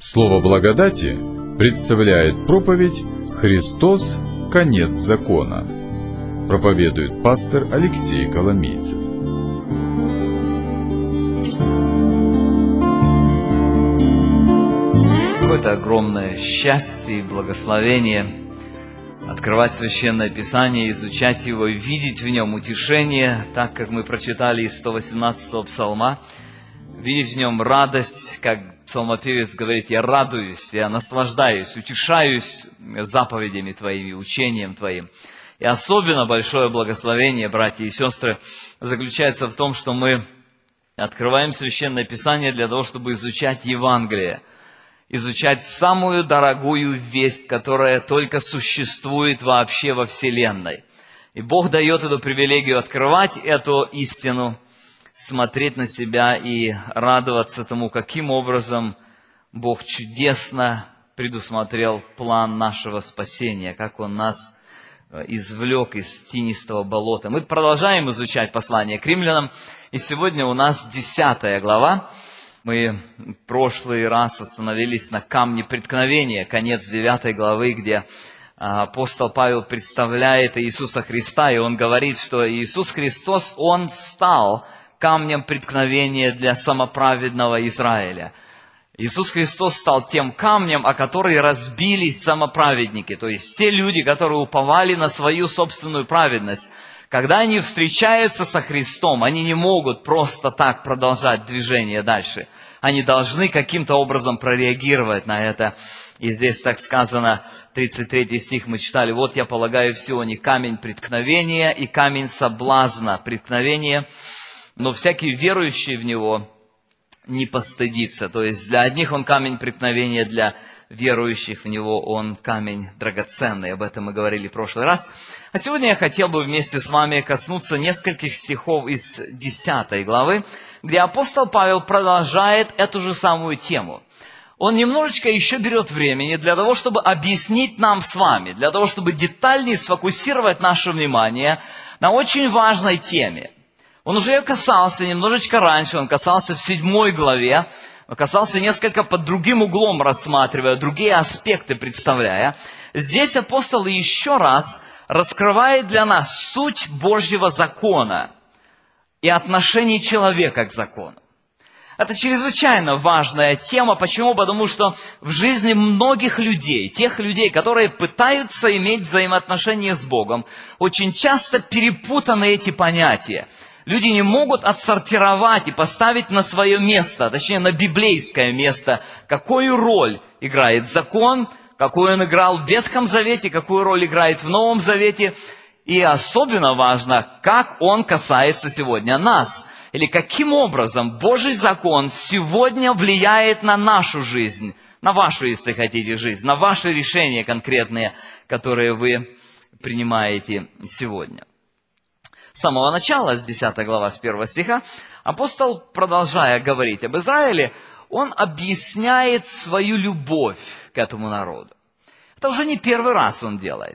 Слово благодати представляет проповедь «Христос – конец закона». Проповедует пастор Алексей Коломейцев. Какое-то огромное счастье и благословение открывать Священное Писание, изучать его, видеть в нем утешение, так как мы прочитали из 118-го псалма, видеть в нем радость, как псалмопевец говорит: «Я радуюсь, я наслаждаюсь, утешаюсь заповедями Твоими, учением Твоим». И особенно большое благословение, братья и сестры, заключается в том, что мы открываем Священное Писание для того, чтобы изучать Евангелие, изучать самую дорогую весть, которая только существует вообще во Вселенной. И Бог дает эту привилегию открывать эту истину, смотреть на себя и радоваться тому, каким образом Бог чудесно предусмотрел план нашего спасения, как Он нас извлек из тинистого болота. Мы продолжаем изучать послание к римлянам, и сегодня у нас 10 глава. Мы в прошлый раз остановились на камне преткновения, конец 9 главы, где апостол Павел представляет Иисуса Христа, и он говорит, что Иисус Христос, Он стал камнем преткновения для самоправедного Израиля. Иисус Христос стал тем камнем, о который разбились самоправедники, то есть те люди, которые уповали на свою собственную праведность. Когда они встречаются со Христом, они не могут просто так продолжать движение дальше. Они должны каким-то образом прореагировать на это. И здесь так сказано, 33 стих мы читали: «Вот я полагаю в Сионе камень преткновения и камень соблазна, преткновения, но всякий верующий в него не постыдится». То есть для одних он камень преткновения, для верующих в него он камень драгоценный. Об этом мы говорили в прошлый раз. А сегодня я хотел бы вместе с вами коснуться нескольких стихов из 10 главы, где апостол Павел продолжает эту же самую тему. Он немножечко еще берет времени для того, чтобы объяснить нам с вами, для того, чтобы детальнее сфокусировать наше внимание на очень важной теме. Он уже касался немножечко раньше, он касался в 7 главе, он касался несколько под другим углом, рассматривая, другие аспекты представляя. Здесь апостол еще раз раскрывает для нас суть Божьего закона и отношение человека к закону. Это чрезвычайно важная тема. Почему? Потому что в жизни многих людей, тех людей, которые пытаются иметь взаимоотношения с Богом, очень часто перепутаны эти понятия. Люди не могут отсортировать и поставить на свое место, точнее на библейское место, какую роль играет закон, какую он играл в Ветхом Завете, какую роль играет в Новом Завете. И особенно важно, как он касается сегодня нас. Или каким образом Божий закон сегодня влияет на нашу жизнь, на вашу, если хотите, жизнь, на ваши решения конкретные, которые вы принимаете сегодня. С самого начала, с 10 глава, с 1 стиха, апостол, продолжая говорить об Израиле, он объясняет свою любовь к этому народу. Это уже не первый раз он делает.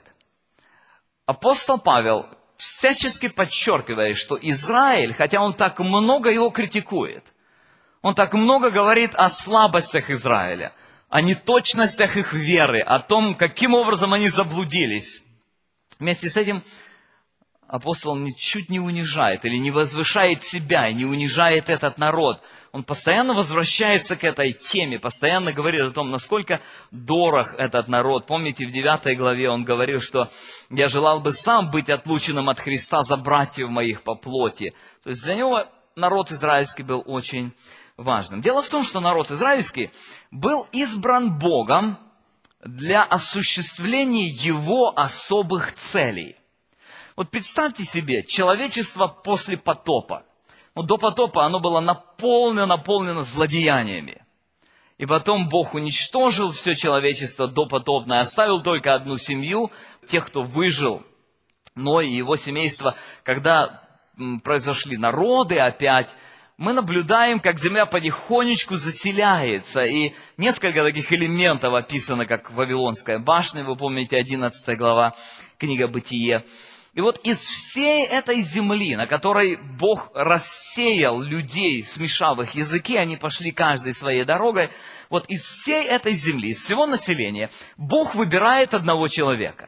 Апостол Павел всячески подчеркивает, что Израиль, хотя он так много его критикует, он так много говорит о слабостях Израиля, о неточностях их веры, о том, каким образом они заблудились. Вместе с этим апостол ничуть не унижает или не возвышает себя, и не унижает этот народ. Он постоянно возвращается к этой теме, постоянно говорит о том, насколько дорог этот народ. Помните, в 9 главе он говорил, что «я желал бы сам быть отлученным от Христа за братьев моих по плоти». То есть для него народ израильский был очень важным. Дело в том, что народ израильский был избран Богом для осуществления его особых целей. Вот представьте себе, человечество после потопа. До потопа оно было наполнено злодеяниями. И потом Бог уничтожил все человечество допотопное, оставил только одну семью, тех, кто выжил. Ной и его семейство, когда произошли народы опять, мы наблюдаем, как земля потихонечку заселяется. И несколько таких элементов описано, как Вавилонская башня, вы помните, 11 глава, книга Бытие. И вот из всей этой земли, на которой Бог рассеял людей, смешав их языки, они пошли каждой своей дорогой, вот из всей этой земли, из всего населения, Бог выбирает одного человека.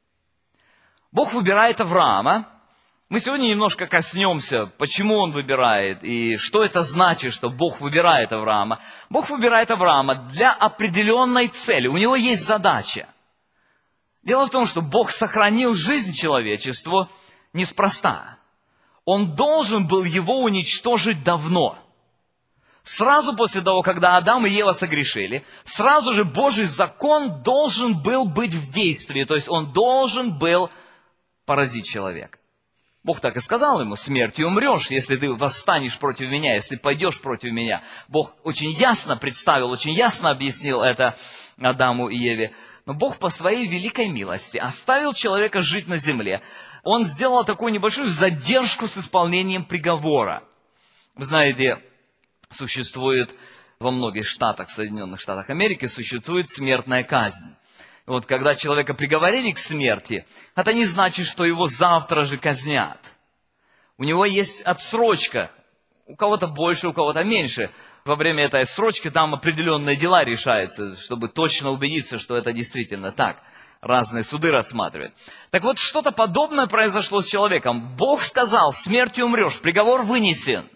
Бог выбирает Авраама. Мы сегодня немножко коснемся, почему он выбирает и что это значит, что Бог выбирает Авраама. Бог выбирает Авраама для определенной цели. У него есть задача. Дело в том, что Бог сохранил жизнь человечеству неспроста. Он должен был его уничтожить давно. Сразу после того, когда Адам и Ева согрешили, сразу же Божий закон должен был быть в действии, то есть он должен был поразить человека. Бог так и сказал ему: смертью умрешь, если ты восстанешь против меня, если пойдешь против меня. Бог очень ясно представил, очень ясно объяснил это Адаму и Еве. Но Бог по своей великой милости оставил человека жить на земле. Он сделал такую небольшую задержку с исполнением приговора. Вы знаете, существует во многих штатах, в Соединенных Штатах Америки, существует смертная казнь. Вот когда человека приговорили к смерти, это не значит, что его завтра же казнят. У него есть отсрочка. У кого-то больше, у кого-то меньше. Во время этой отсрочки там определенные дела решаются, чтобы точно убедиться, что это действительно так. Разные суды рассматривают. Так вот, что-то подобное произошло с человеком. Бог сказал: смертью умрешь, приговор вынесен.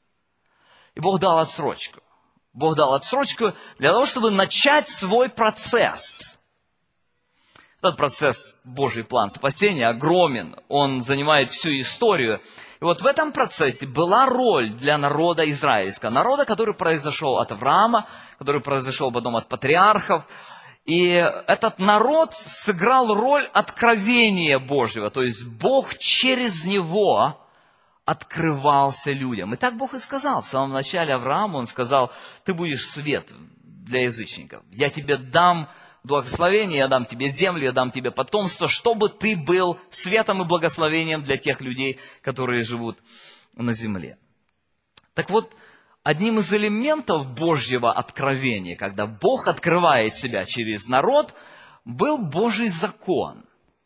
И Бог дал отсрочку. Бог дал отсрочку для того, чтобы начать свой процесс. Этот процесс, Божий план спасения, огромен. Он занимает всю историю. И вот в этом процессе была роль для народа израильского. Народа, который произошел от Авраама, который произошел потом от патриархов. И этот народ сыграл роль откровения Божьего. То есть Бог через него открывался людям. И так Бог и сказал. В самом начале Аврааму Он сказал: ты будешь свет для язычников. Я тебе дам благословение, я дам тебе землю, я дам тебе потомство, чтобы ты был светом и благословением для тех людей, которые живут на земле. Так вот, одним из элементов Божьего откровения, когда Бог открывает себя через народ, был Божий закон.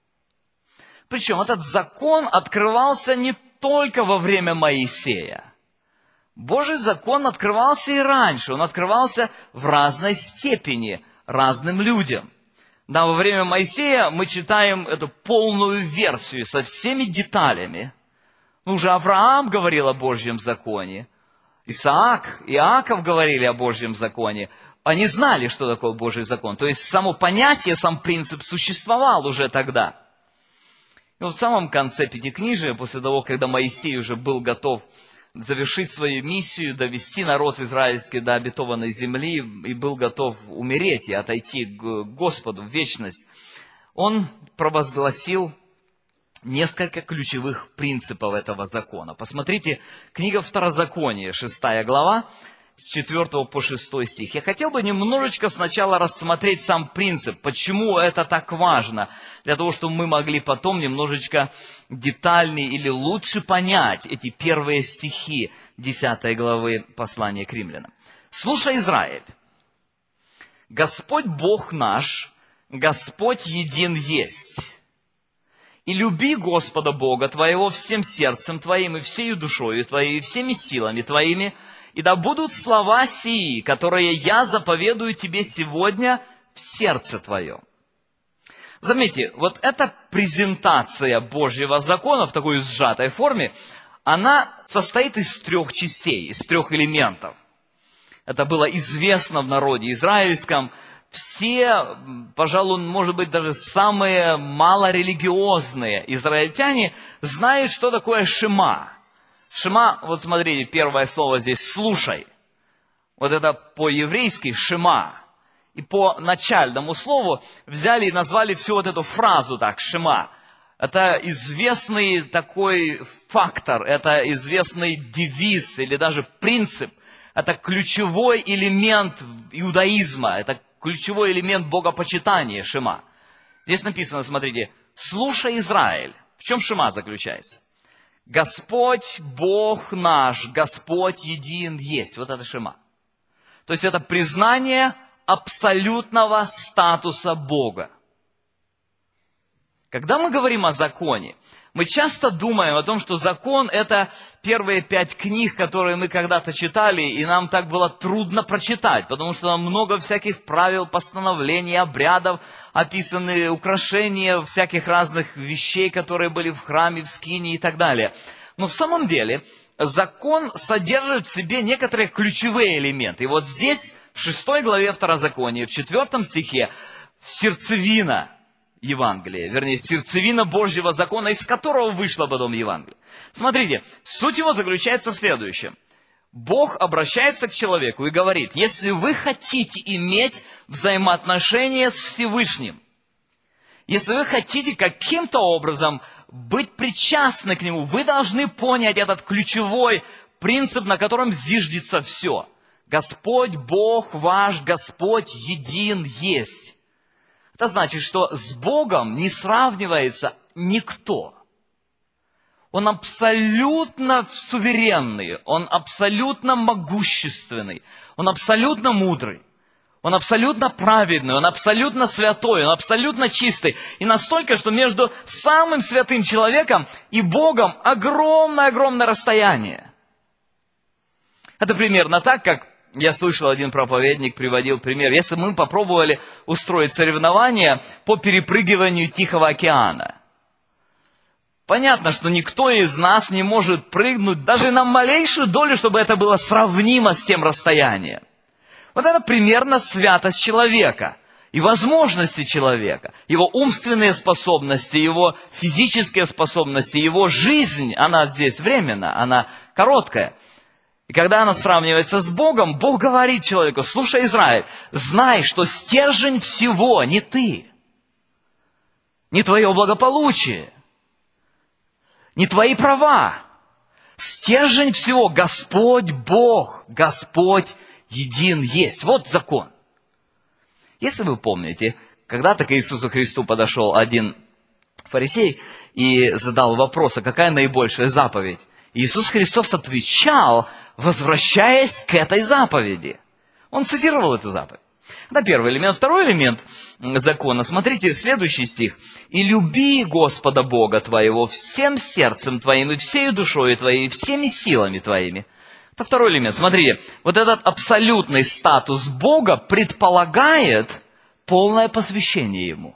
Причем этот закон открывался не только во время Моисея. Божий закон открывался и раньше, он открывался в разной степени разным людям. Да, во время Моисея мы читаем эту полную версию со всеми деталями. Уже Авраам говорил о Божьем законе, Исаак, Иаков говорили о Божьем законе. Они знали, что такое Божий закон. То есть само понятие, сам принцип существовал уже тогда. И вот в самом конце Пятикнижия, после того, когда Моисей уже был готов завершить свою миссию, довести народ израильский до обетованной земли и был готов умереть и отойти к Господу в вечность, он провозгласил несколько ключевых принципов этого закона. Посмотрите, книга Второзакония, 6 глава, с 4 по 6 стих. Я хотел бы немножечко сначала рассмотреть сам принцип, почему это так важно, для того, чтобы мы могли потом немножечко детальнее или лучше понять эти первые стихи 10 главы послания к римлянам. «Слушай, Израиль, Господь Бог наш, Господь един есть. И люби Господа Бога твоего всем сердцем твоим, и всею душою твоей, и всеми силами твоими, и да будут слова сии, которые я заповедую тебе сегодня в сердце твоем». Заметьте, вот эта презентация Божьего закона в такой сжатой форме, она состоит из 3 частей, из 3 элементов. Это было известно в народе израильском. Все, пожалуй, может быть, даже самые малорелигиозные израильтяне знают, что такое шема. Шема, вот смотрите, первое слово здесь «слушай». Вот это по-еврейски «шема». И по начальному слову взяли и назвали всю вот эту фразу так «шема». Это известный такой фактор, это известный девиз или даже принцип. Это ключевой элемент иудаизма, это ключевой элемент богопочитания шема. Здесь написано, смотрите, «Слушай, Израиль». В чем шема заключается? Господь Бог наш, Господь един есть. Вот это шема. То есть это признание абсолютного статуса Бога. Когда мы говорим о законе, Мы часто думаем о том, что закон – это первые 5 книг, которые мы когда-то читали, и нам так было трудно прочитать, потому что там много всяких правил, постановлений, обрядов, описаны украшения всяких разных вещей, которые были в храме, в скинии и так далее. Но в самом деле закон содержит в себе некоторые ключевые элементы. И вот здесь, в 6 главе Второзакония, в 4 стихе, сердцевина Евангелия, вернее, сердцевина Божьего закона, из которого вышло потом Евангелие. Смотрите, суть его заключается в следующем. Бог обращается к человеку и говорит: если вы хотите иметь взаимоотношения с Всевышним, если вы хотите каким-то образом быть причастны к Нему, вы должны понять этот ключевой принцип, на котором зиждется все. Господь Бог ваш, Господь един есть. Это значит, что с Богом не сравнивается никто. Он абсолютно суверенный, Он абсолютно могущественный, Он абсолютно мудрый, Он абсолютно праведный, Он абсолютно святой, Он абсолютно чистый. И настолько, что между самым святым человеком и Богом огромное-огромное расстояние. Это примерно так, как я слышал, один проповедник приводил пример. Если мы попробовали устроить соревнования по перепрыгиванию Тихого океана. Понятно, что никто из нас не может прыгнуть даже на малейшую долю, чтобы это было сравнимо с тем расстоянием. Вот это примерно святость человека и возможности человека, его умственные способности, его физические способности, его жизнь, она здесь временна, она короткая. И когда она сравнивается с Богом, Бог говорит человеку: слушай, Израиль, знай, что стержень всего не ты, не твое благополучие, не твои права. Стержень всего Господь Бог, Господь един есть. Вот закон. Если вы помните, когда-то к Иисусу Христу подошел один фарисей и задал вопрос: а какая наибольшая заповедь? Иисус Христос отвечал, возвращаясь к этой заповеди. Он цитировал эту заповедь. Это первый элемент. Второй элемент закона. Смотрите, следующий стих. «И люби Господа Бога твоего всем сердцем твоим, и всею душою твоей, и всеми силами твоими». Это второй элемент. Смотрите, вот этот абсолютный статус Бога предполагает полное посвящение Ему.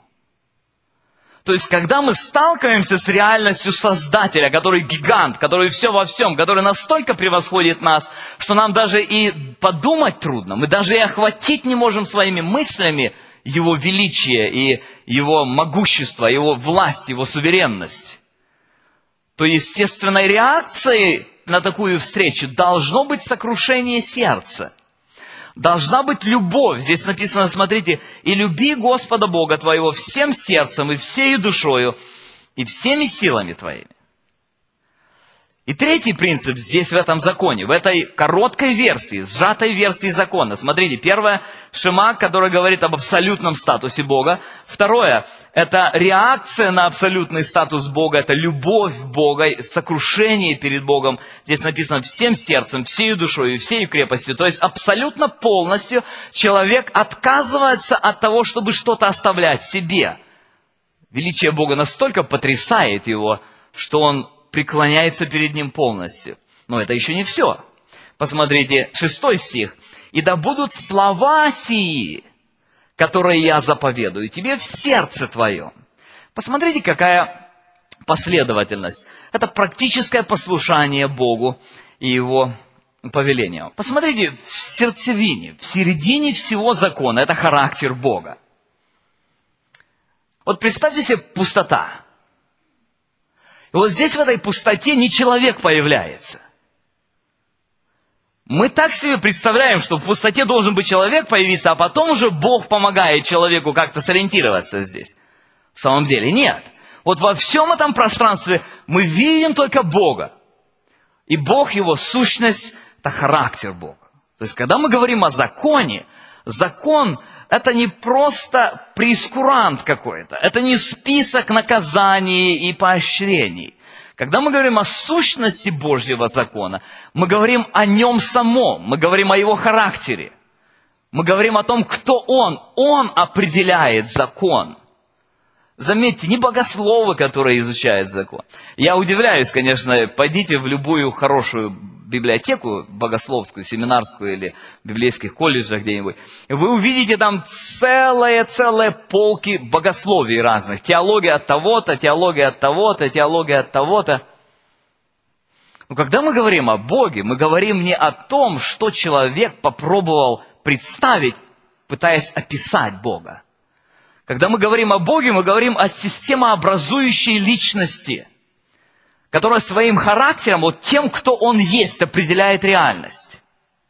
То есть, когда мы сталкиваемся с реальностью Создателя, который гигант, который все во всем, который настолько превосходит нас, что нам даже и подумать трудно, мы даже и охватить не можем своими мыслями Его величие и Его могущество, Его власть, Его суверенность, то естественной реакцией на такую встречу должно быть сокрушение сердца. Должна быть любовь. Здесь написано, смотрите, «И люби Господа Бога твоего всем сердцем, и всею душою, и всеми силами твоими». И третий принцип здесь в этом законе, в этой короткой версии, сжатой версии закона. Смотрите, первое, шема, который говорит об абсолютном статусе Бога. Второе, это реакция на абсолютный статус Бога, это любовь Бога, сокрушение перед Богом. Здесь написано всем сердцем, всей душой и всей крепостью. То есть абсолютно полностью человек отказывается от того, чтобы что-то оставлять себе. Величие Бога настолько потрясает его, что он преклоняется перед Ним полностью. Но это еще не все. Посмотрите, 6 стих. «И да будут слова сии, которые я заповедую тебе в сердце твоем». Посмотрите, какая последовательность. Это практическое послушание Богу и Его повелениям. Посмотрите, в сердцевине, в середине всего закона, это характер Бога. Вот представьте себе пустота. И вот здесь, в этой пустоте, не человек появляется. Мы так себе представляем, что в пустоте должен быть человек появиться, а потом уже Бог помогает человеку как-то сориентироваться здесь. В самом деле нет. Вот во всем этом пространстве мы видим только Бога. И Бог, Его сущность, это характер Бога. То есть, когда мы говорим о законе, закон – это не просто прейскурант какой-то, это не список наказаний и поощрений. Когда мы говорим о сущности Божьего закона, мы говорим о Нем самом, мы говорим о Его характере. Мы говорим о том, кто Он. Он определяет закон. Заметьте, не богословы, которые изучают закон. Я удивляюсь, конечно, пойдите в любую хорошую библиотеку, богословскую, семинарскую или в библейских колледжах где-нибудь. Вы увидите там целые полки богословий разных. Теология от того-то, теология от того-то, теология от того-то. Но когда мы говорим о Боге, мы говорим не о том, что человек попробовал представить, пытаясь описать Бога. Когда мы говорим о Боге, мы говорим о системообразующей личности, которая своим характером, вот тем, кто Он есть, определяет реальность.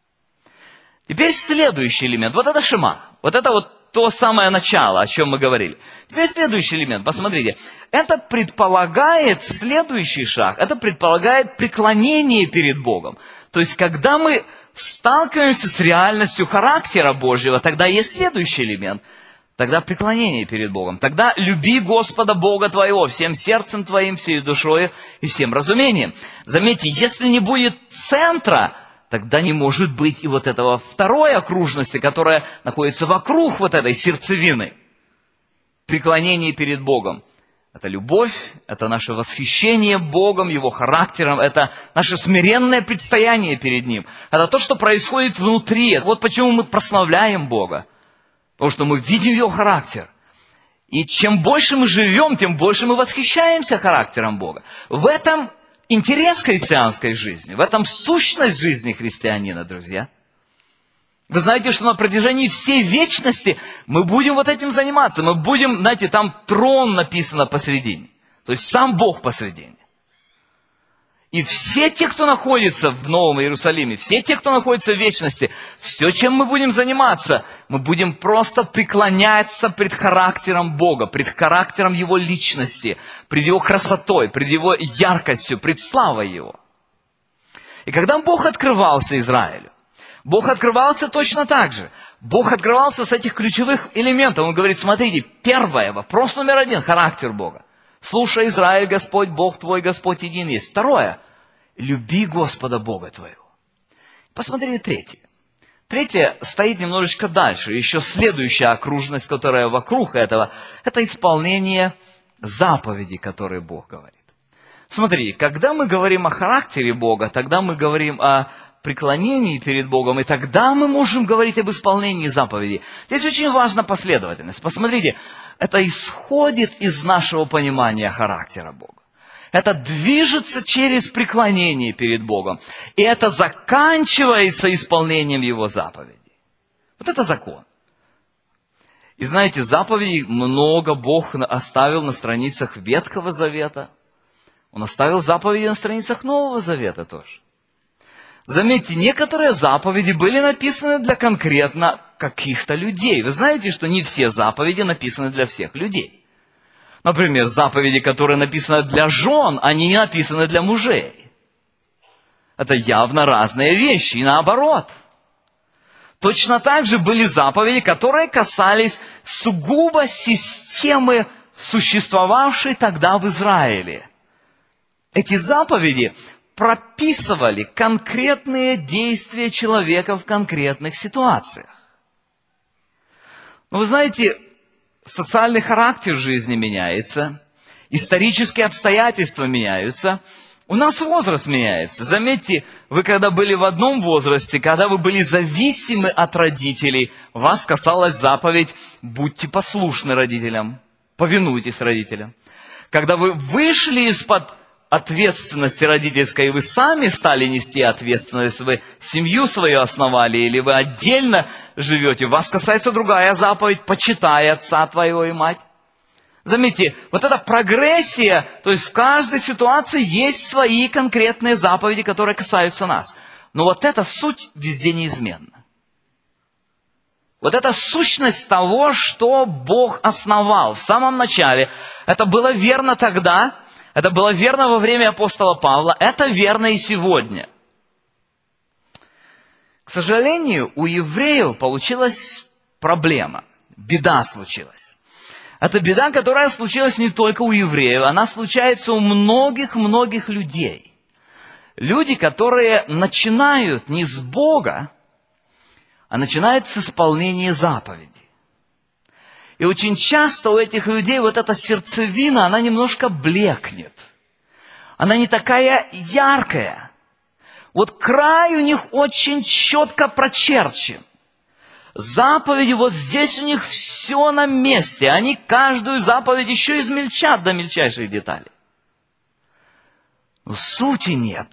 Теперь следующий элемент. Вот это шема. Вот это вот то самое начало, о чем мы говорили. Теперь следующий элемент. Посмотрите. Это предполагает следующий шаг. Это предполагает преклонение перед Богом. То есть, когда мы сталкиваемся с реальностью характера Божьего, тогда есть следующий элемент. Тогда преклонение перед Богом. Тогда люби Господа Бога твоего всем сердцем твоим, всей душою и всем разумением. Заметьте, если не будет центра, тогда не может быть и вот этого второй окружности, которая находится вокруг вот этой сердцевины. Преклонение перед Богом. Это любовь, это наше восхищение Богом, Его характером, это наше смиренное предстояние перед Ним. Это то, что происходит внутри. Вот почему мы прославляем Бога. Потому что мы видим Его характер. И чем больше мы живем, тем больше мы восхищаемся характером Бога. В этом интерес христианской жизни, в этом сущность жизни христианина, друзья. Вы знаете, что на протяжении всей вечности мы будем вот этим заниматься. Мы будем, знаете, там трон написано посредине. То есть сам Бог посредине. И все те, кто находится в Новом Иерусалиме, все те, кто находится в вечности, все, чем мы будем заниматься, мы будем просто преклоняться пред характером Бога, пред характером Его личности, пред Его красотой, пред Его яркостью, пред славой Его. И когда Бог открывался Израилю, Бог открывался точно так же. Бог открывался с этих ключевых элементов. Он говорит, смотрите, первое, вопрос номер один, характер Бога. Слушай, Израиль, Господь, Бог твой, Господь един есть. Второе, люби Господа Бога твоего. Посмотрите третье. Третье стоит немножечко дальше. Еще следующая окружность, которая вокруг этого, это исполнение заповедей, которые Бог говорит. Смотрите, когда мы говорим о характере Бога, тогда мы говорим о преклонении перед Богом, и тогда мы можем говорить об исполнении заповедей. Здесь очень важна последовательность. Посмотрите, это исходит из нашего понимания характера Бога. Это движется через преклонение перед Богом. И это заканчивается исполнением Его заповедей. Вот это закон. И знаете, заповедей много Бог оставил на страницах Ветхого Завета. Он оставил заповеди на страницах Нового Завета тоже. Заметьте, некоторые заповеди были написаны для конкретно каких-то людей. Вы знаете, что не все заповеди написаны для всех людей. Например, заповеди, которые написаны для жен, они не написаны для мужей. Это явно разные вещи, и наоборот. Точно так же были заповеди, которые касались сугубо системы, существовавшей тогда в Израиле. Эти заповеди прописывали конкретные действия человека в конкретных ситуациях. Но вы знаете, социальный характер жизни меняется, исторические обстоятельства меняются, у нас возраст меняется. Заметьте, вы когда были в одном возрасте, когда вы были зависимы от родителей, вас касалась заповедь «Будьте послушны родителям, повинуйтесь родителям». Когда вы вышли из-под ответственности родительской, и вы сами стали нести ответственность, вы семью свою основали, или вы отдельно живете, вас касается другая заповедь, почитай отца твоего и мать. Заметьте, вот эта прогрессия, то есть в каждой ситуации есть свои конкретные заповеди, которые касаются нас. Но вот эта суть везде неизменна. Вот эта сущность того, что Бог основал в самом начале, это было верно тогда, это было верно во время апостола Павла, это верно и сегодня. К сожалению, у евреев получилась проблема, беда случилась. Это беда, которая случилась не только у евреев, она случается у многих-многих людей. Люди, которые начинают не с Бога, а начинают с исполнения заповедей. И очень часто у этих людей вот эта сердцевина, она немножко блекнет. Она не такая яркая. Вот край у них очень четко прочерчен. Заповеди, вот здесь у них все на месте. Они каждую заповедь еще измельчат до мельчайших деталей. Но сути нету.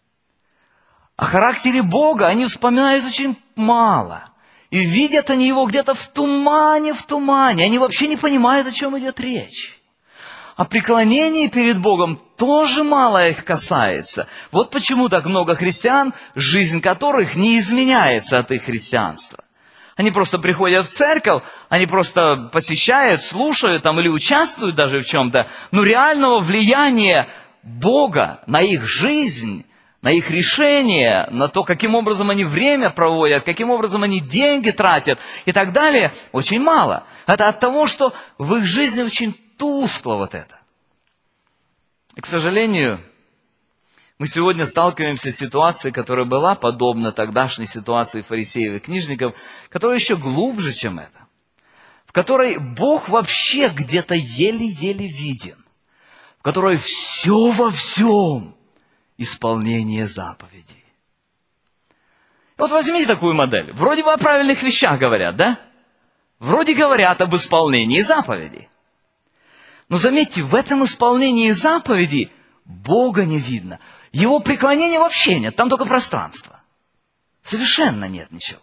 О характере Бога они вспоминают очень мало. И видят они его где-то в тумане. Они вообще не понимают, о чем идет речь. О преклонении перед Богом тоже мало их касается. Вот почему так много христиан, жизнь которых не изменяется от их христианства. Они просто приходят в церковь, они просто посещают, слушают там, или участвуют даже в чем-то, но реального влияния Бога на их жизнь, на их решения, на то, каким образом они время проводят, каким образом они деньги тратят и так далее, очень мало. Это от того, что в их жизни очень тускло вот это. И, к сожалению, мы сегодня сталкиваемся с ситуацией, которая была подобна тогдашней ситуации фарисеев и книжников, которая еще глубже, чем это, в которой Бог вообще где-то еле-еле виден, в которой все во всем исполнение заповедей. Вот возьмите такую модель. Вроде бы о правильных вещах говорят, да? Вроде говорят об исполнении заповедей. Но заметьте, в этом исполнении заповедей Бога не видно. Его преклонения вообще нет, там только пространство. Совершенно нет ничего.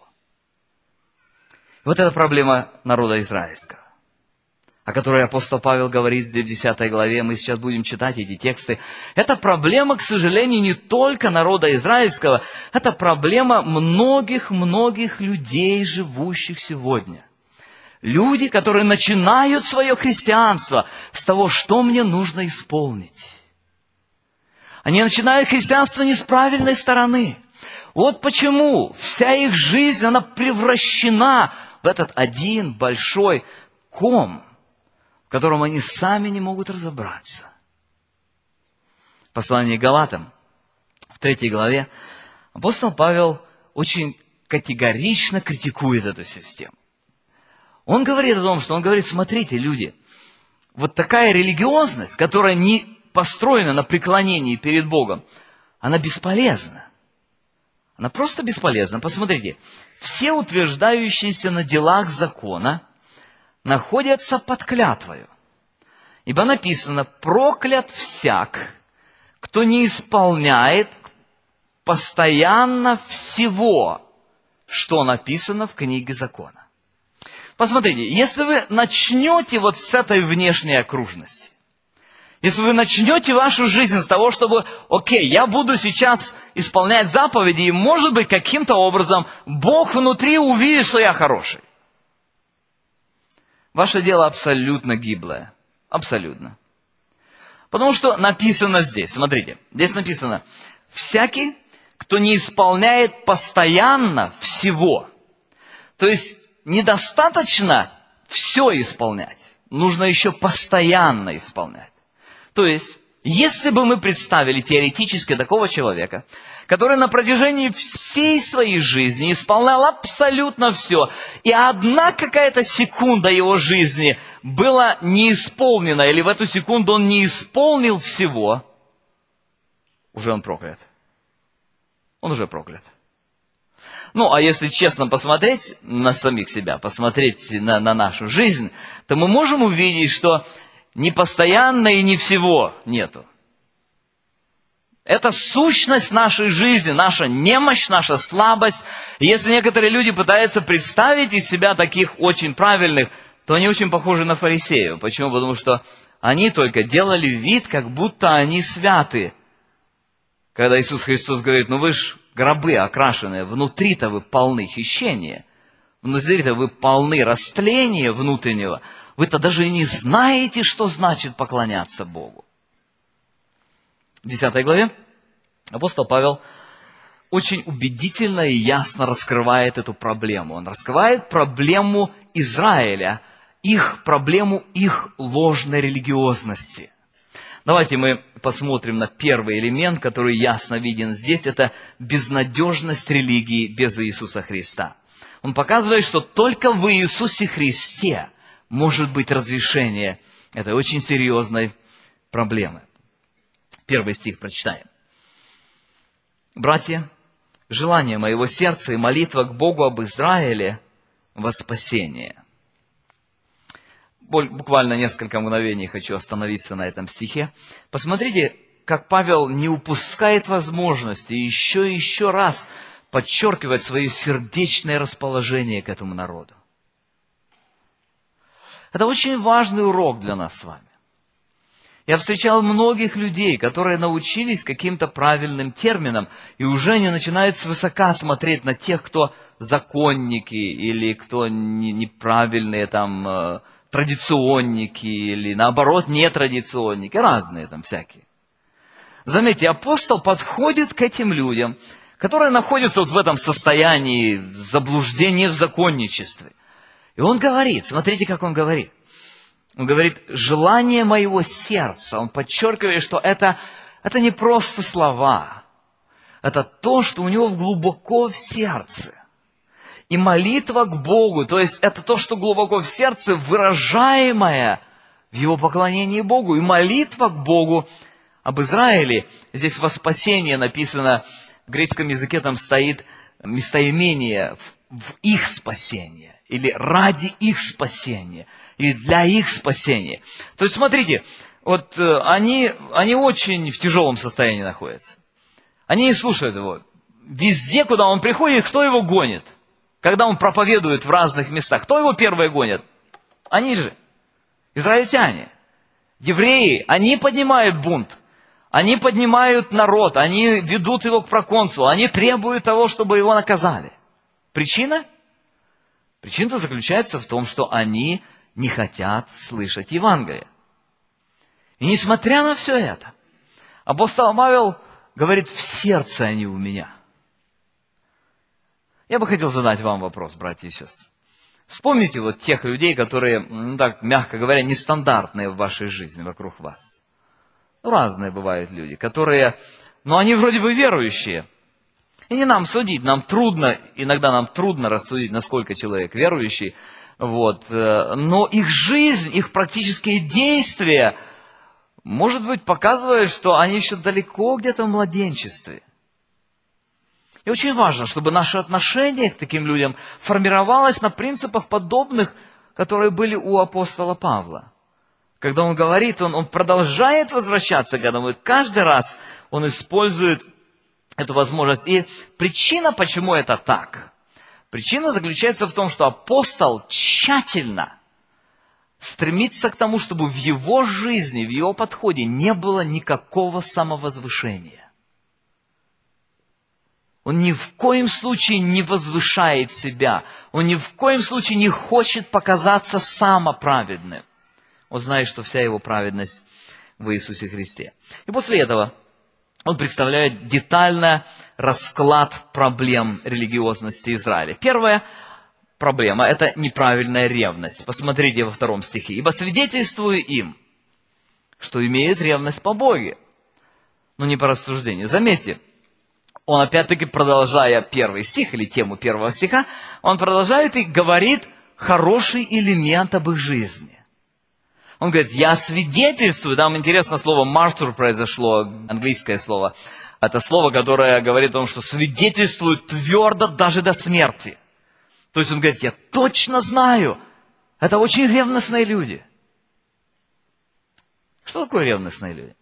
Вот это проблема народа израильского, о которой апостол Павел говорит здесь в 10 главе. Мы сейчас будем читать эти тексты. Это проблема, к сожалению, не только народа израильского, это проблема многих людей, живущих сегодня. Люди, которые начинают свое христианство с того, что мне нужно исполнить. Они начинают христианство не с правильной стороны. Вот почему вся их жизнь, она превращена в этот один большой ком, в котором они сами не могут разобраться. В послании к Галатам, в 3 главе, апостол Павел очень категорично критикует эту систему. Он говорит о том, что он говорит: смотрите, люди, вот такая религиозность, которая не построена на преклонении перед Богом, она бесполезна. Она просто бесполезна. Посмотрите, все утверждающиеся на делах закона находятся под клятвою. Ибо написано: проклят всяк, кто не исполняет постоянно всего, что написано в книге закона. Посмотрите, если вы начнете вот с этой внешней окружности, если вы начнете вашу жизнь с того, чтобы, окей, я буду сейчас исполнять заповеди, и, может быть, каким-то образом Бог внутри увидит, что я хороший. Ваше дело абсолютно гиблое. Абсолютно. Потому что написано здесь, смотрите, здесь написано: всякий, кто не исполняет постоянно всего. То есть, недостаточно все исполнять, нужно еще постоянно исполнять. То есть, если бы мы представили теоретически такого человека, который на протяжении всей своей жизни исполнял абсолютно все, и одна какая-то секунда его жизни была не исполнена, или в эту секунду он не исполнил всего, уже он проклят. Он уже проклят. Ну, а если честно посмотреть на самих себя, посмотреть на нашу жизнь, то мы можем увидеть, что ни постоянно и ни всего нету. Это сущность нашей жизни, наша немощь, наша слабость. И если некоторые люди пытаются представить из себя таких очень правильных, то они очень похожи на фарисеев. Почему? Потому что они только делали вид, как будто они святы. Когда Иисус Христос говорит: ну вы ж гробы окрашенные, внутри-то вы полны хищения, внутри-то вы полны растления внутреннего, вы-то даже и не знаете, что значит поклоняться Богу. В 10 главе апостол Павел очень убедительно и ясно раскрывает эту проблему. Он раскрывает проблему Израиля, их проблему их ложной религиозности. Давайте мы посмотрим на первый элемент, который ясно виден здесь. Это безнадежность религии без Иисуса Христа. Он показывает, что только в Иисусе Христе может быть разрешение этой очень серьезной проблемы. 1 стих прочитаем. «Братья, желание моего сердца и молитва к Богу об Израиле во спасение». Буквально несколько мгновений хочу остановиться на этом стихе. Посмотрите, как Павел не упускает возможности еще и еще раз подчеркивать свое сердечное расположение к этому народу. Это очень важный урок для нас с вами. Я встречал многих людей, которые научились каким-то правильным терминам, и уже не начинают свысока смотреть на тех, кто законники, или кто неправильные там традиционники, или наоборот нетрадиционники, разные там всякие. Заметьте, апостол подходит к этим людям, которые находятся вот в этом состоянии заблуждения в законничестве. И он говорит, смотрите, как он говорит. Он говорит, желание моего сердца. Он подчеркивает, что это не просто слова. Это то, что у него глубоко в сердце. И молитва к Богу, то есть это то, что глубоко в сердце, выражаемое в его поклонении Богу. И молитва к Богу об Израиле, здесь во спасение написано, в греческом языке там стоит местоимение в их спасение, или ради их спасения, или для их спасения. То есть, смотрите, вот они очень в тяжелом состоянии находятся. Они не слушают его. Везде, куда он приходит, кто его гонит? Когда он проповедует в разных местах, кто его первые гонят? Они же, израильтяне, евреи, они поднимают бунт. Они поднимают народ, они ведут его к проконсулу, они требуют того, чтобы его наказали. Причина? Причина заключается в том, что они не хотят слышать Евангелие. И несмотря на все это, апостол Павел говорит, в сердце они у меня. Я бы хотел задать вам вопрос, братья и сестры. Вспомните вот тех людей, которые, так мягко говоря, нестандартные в вашей жизни вокруг вас. Разные бывают люди, которые, они вроде бы верующие. И не нам судить, иногда нам трудно рассудить, насколько человек верующий. Но их жизнь, их практические действия, может быть, показывают, что они еще далеко где-то в младенчестве. И очень важно, чтобы наше отношение к таким людям формировалось на принципах подобных, которые были у апостола Павла. Когда он говорит, он продолжает возвращаться к этому, и каждый раз он использует эту возможность. И причина, почему это так, причина заключается в том, что апостол тщательно стремится к тому, чтобы в его жизни, в его подходе не было никакого самовозвышения. Он ни в коем случае не возвышает себя, он ни в коем случае не хочет показаться самоправедным. Он знает, что вся его праведность в Иисусе Христе. И после этого он представляет детально расклад проблем религиозности Израиля. Первая проблема – это неправильная ревность. Посмотрите во 2 стихе. «Ибо свидетельствую им, что имеют ревность по Боге, но не по рассуждению». Заметьте, он опять-таки, продолжая 1 стих, или тему 1 стиха, он продолжает и говорит хороший элемент об их жизни. Он говорит, я свидетельствую, там интересно слово «martyr» произошло, английское слово. Это слово, которое говорит о том, что свидетельствует твердо даже до смерти. То есть он говорит, я точно знаю, это очень ревностные люди. Что такое ревностные люди?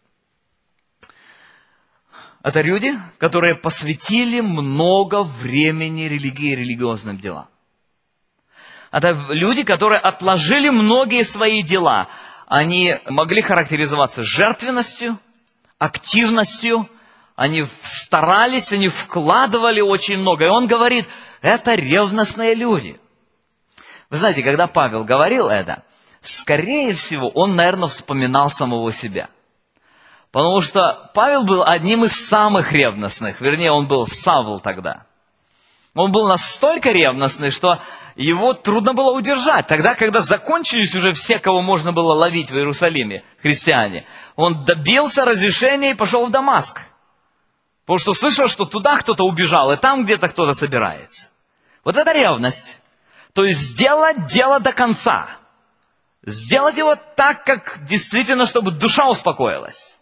Это люди, которые посвятили много времени религии и религиозным делам. Это люди, которые отложили многие свои дела. Они могли характеризоваться жертвенностью, активностью. Они старались, они вкладывали очень много. И он говорит, это ревностные люди. Вы знаете, когда Павел говорил это, скорее всего, он, наверное, вспоминал самого себя. Потому что Павел был одним из самых ревностных. Вернее, он был Савл тогда. Он был настолько ревностный, что его трудно было удержать. Тогда, когда закончились уже все, кого можно было ловить в Иерусалиме, христиане, он добился разрешения и пошел в Дамаск. Потому что слышал, что туда кто-то убежал, и там где-то кто-то собирается. Вот это ревность. То есть сделать дело до конца. Сделать его так, как действительно, чтобы душа успокоилась.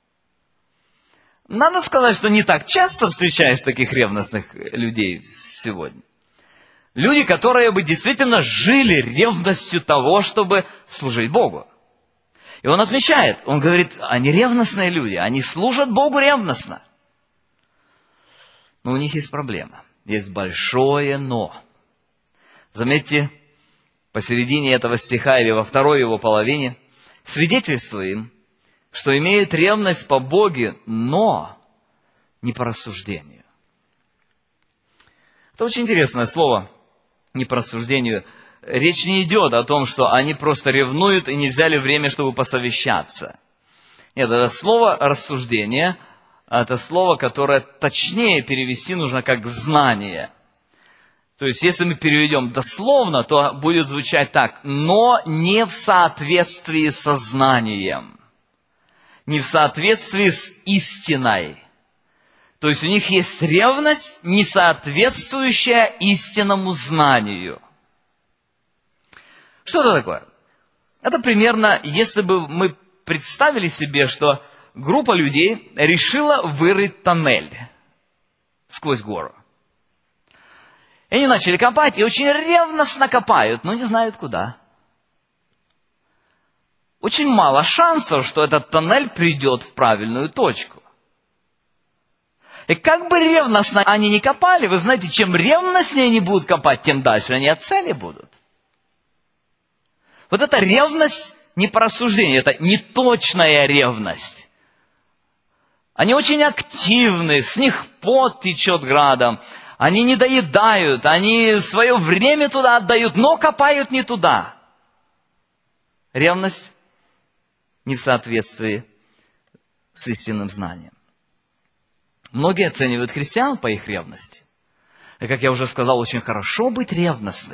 Надо сказать, что не так часто встречаешь таких ревностных людей сегодня. Люди, которые бы действительно жили ревностью того, чтобы служить Богу. И он отмечает, он говорит, они ревностные люди, они служат Богу ревностно. Но у них есть проблема, есть большое «но». Заметьте, посередине этого стиха или во второй его половине свидетельствуем, что имеют ревность по Боге, но не по рассуждению. Это очень интересное слово, не по рассуждению. Речь не идет о том, что они просто ревнуют и не взяли время, чтобы посовещаться. Нет, это слово «рассуждение», это слово, которое точнее перевести нужно как «знание». То есть, если мы переведем дословно, то будет звучать так: «но не в соответствии со знанием», не в соответствии с истиной. То есть, у них есть ревность, не соответствующая истинному знанию. Что это такое? Это примерно, если бы мы представили себе, что группа людей решила вырыть тоннель сквозь гору. И они начали копать, и очень ревностно копают, но не знают куда. Очень мало шансов, что этот тоннель придет в правильную точку. И как бы ревностно они ни копали, вы знаете, чем ревностнее они будут копать, тем дальше они от цели будут. Вот эта ревность не по рассуждению, это неточная ревность. Они очень активны, с них пот течет градом, они не доедают, они свое время туда отдают, но копают не туда. Ревность не в соответствии с истинным знанием. Многие оценивают христиан по их ревности. И, как я уже сказал, очень хорошо быть ревностным.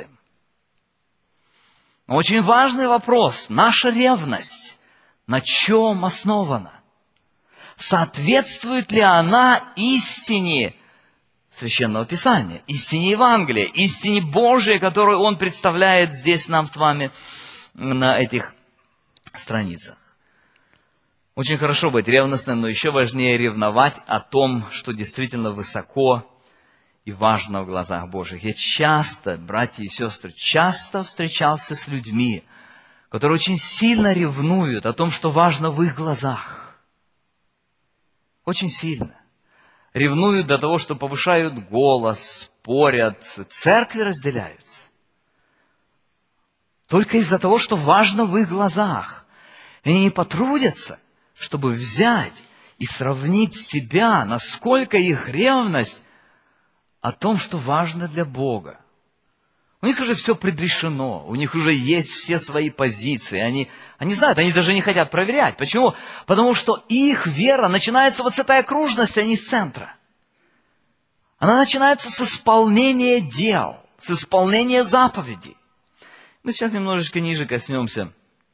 Но очень важный вопрос. Наша ревность на чем основана? Соответствует ли она истине Священного Писания, истине Евангелия, истине Божией, которую Он представляет здесь нам с вами на этих страницах? Очень хорошо быть ревностным, но еще важнее ревновать о том, что действительно высоко и важно в глазах Божьих. Я часто, братья и сестры, встречался с людьми, которые очень сильно ревнуют о том, что важно в их глазах. Очень сильно. Ревнуют до того, что повышают голос, спорят, церкви разделяются. Только из-за того, что важно в их глазах. Они не потрудятся, чтобы взять и сравнить себя, насколько их ревность о том, что важно для Бога. У них уже все предрешено, у них уже есть все свои позиции. Они знают, они даже не хотят проверять. Почему? Потому что их вера начинается вот с этой окружности, а не с центра. Она начинается с исполнения дел, с исполнения заповедей. Мы сейчас немножечко ниже коснемся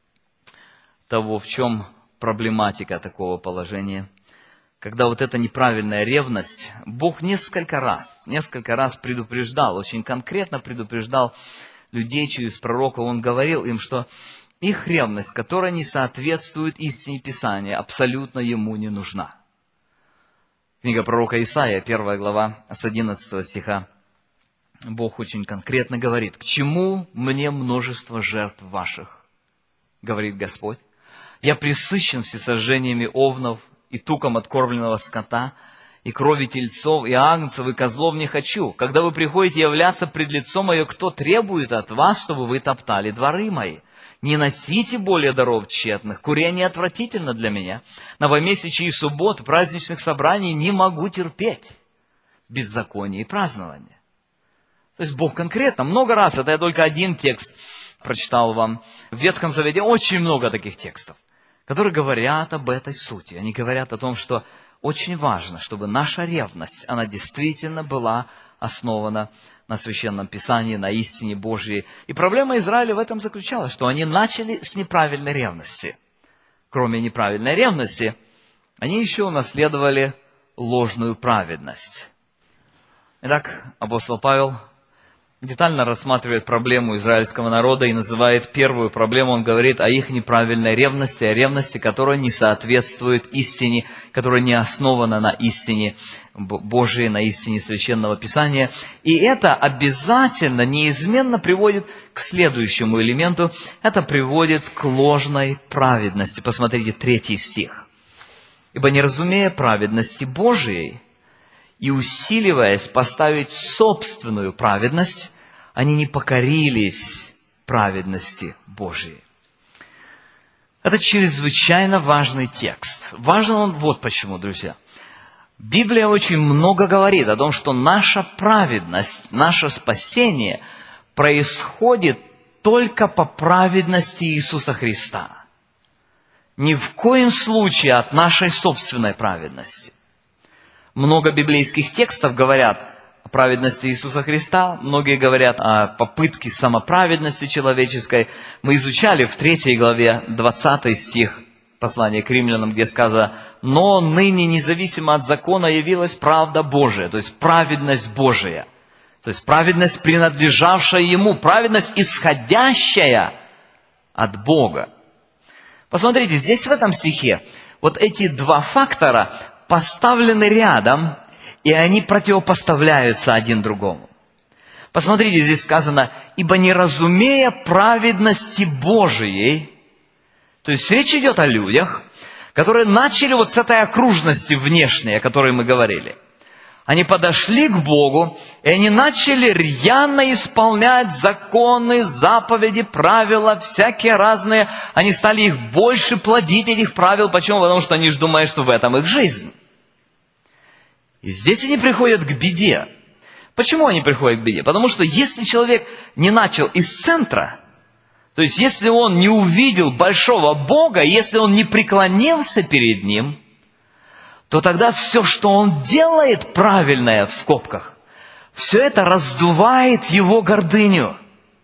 того, в чем проблематика такого положения. Когда вот эта неправильная ревность, Бог несколько раз предупреждал, очень конкретно предупреждал людей через пророка. Он говорил им, что их ревность, которая не соответствует истине Писания, абсолютно ему не нужна. Книга пророка Исаия, 1 глава, с 11 стиха. Бог очень конкретно говорит: «К чему мне множество жертв ваших, говорит Господь? Я пресыщен всесожжениями овнов и туком откормленного скота, и крови тельцов, и агнцев, и козлов не хочу. Когда вы приходите являться пред лицо мое, кто требует от вас, чтобы вы топтали дворы мои? Не носите более даров тщетных, курение отвратительно для меня. Новомесячья и суббот, праздничных собраний не могу терпеть, беззаконие и празднование». То есть Бог конкретно, много раз, это я только один текст прочитал вам. В Ветхом Завете очень много таких текстов, которые говорят об этой сути. Они говорят о том, что очень важно, чтобы наша ревность, она действительно была основана на Священном Писании, на истине Божьей. И проблема Израиля в этом заключалась, что они начали с неправильной ревности. Кроме неправильной ревности, они еще унаследовали ложную праведность. Итак, апостол Павел детально рассматривает проблему израильского народа и называет первую проблему, он говорит о их неправильной ревности, о ревности, которая не соответствует истине, которая не основана на истине Божией, на истине Священного Писания. И это обязательно, неизменно приводит к следующему элементу, это приводит к ложной праведности. Посмотрите, 3 стих. «Ибо не разумея праведности Божией и усиливаясь поставить собственную праведность, они не покорились праведности Божией». Это чрезвычайно важный текст. Важен он вот почему, друзья. Библия очень много говорит о том, что наша праведность, наше спасение происходит только по праведности Иисуса Христа. Ни в коем случае от нашей собственной праведности. Много библейских текстов говорят о праведности Иисуса Христа, многие говорят о попытке самоправедности человеческой. Мы изучали в 3 главе 20 стих послания к римлянам, где сказано: «Но ныне, независимо от закона, явилась правда Божия», то есть праведность Божия, то есть праведность, принадлежавшая Ему, праведность, исходящая от Бога. Посмотрите, здесь в этом стихе вот эти 2 фактора поставлены рядом, и они противопоставляются один другому. Посмотрите, здесь сказано: «Ибо не разумея праведности Божией», то есть речь идет о людях, которые начали вот с этой окружности внешней, о которой мы говорили. Они подошли к Богу, и они начали рьяно исполнять законы, заповеди, правила, всякие разные. Они стали их больше плодить, этих правил. Почему? Потому что они же думают, что в этом их жизнь. И здесь они приходят к беде. Почему они приходят к беде? Потому что если человек не начал из центра, то есть если он не увидел большого Бога, если он не преклонился перед Ним, то тогда все, что он делает правильное, в скобках, все это раздувает его гордыню.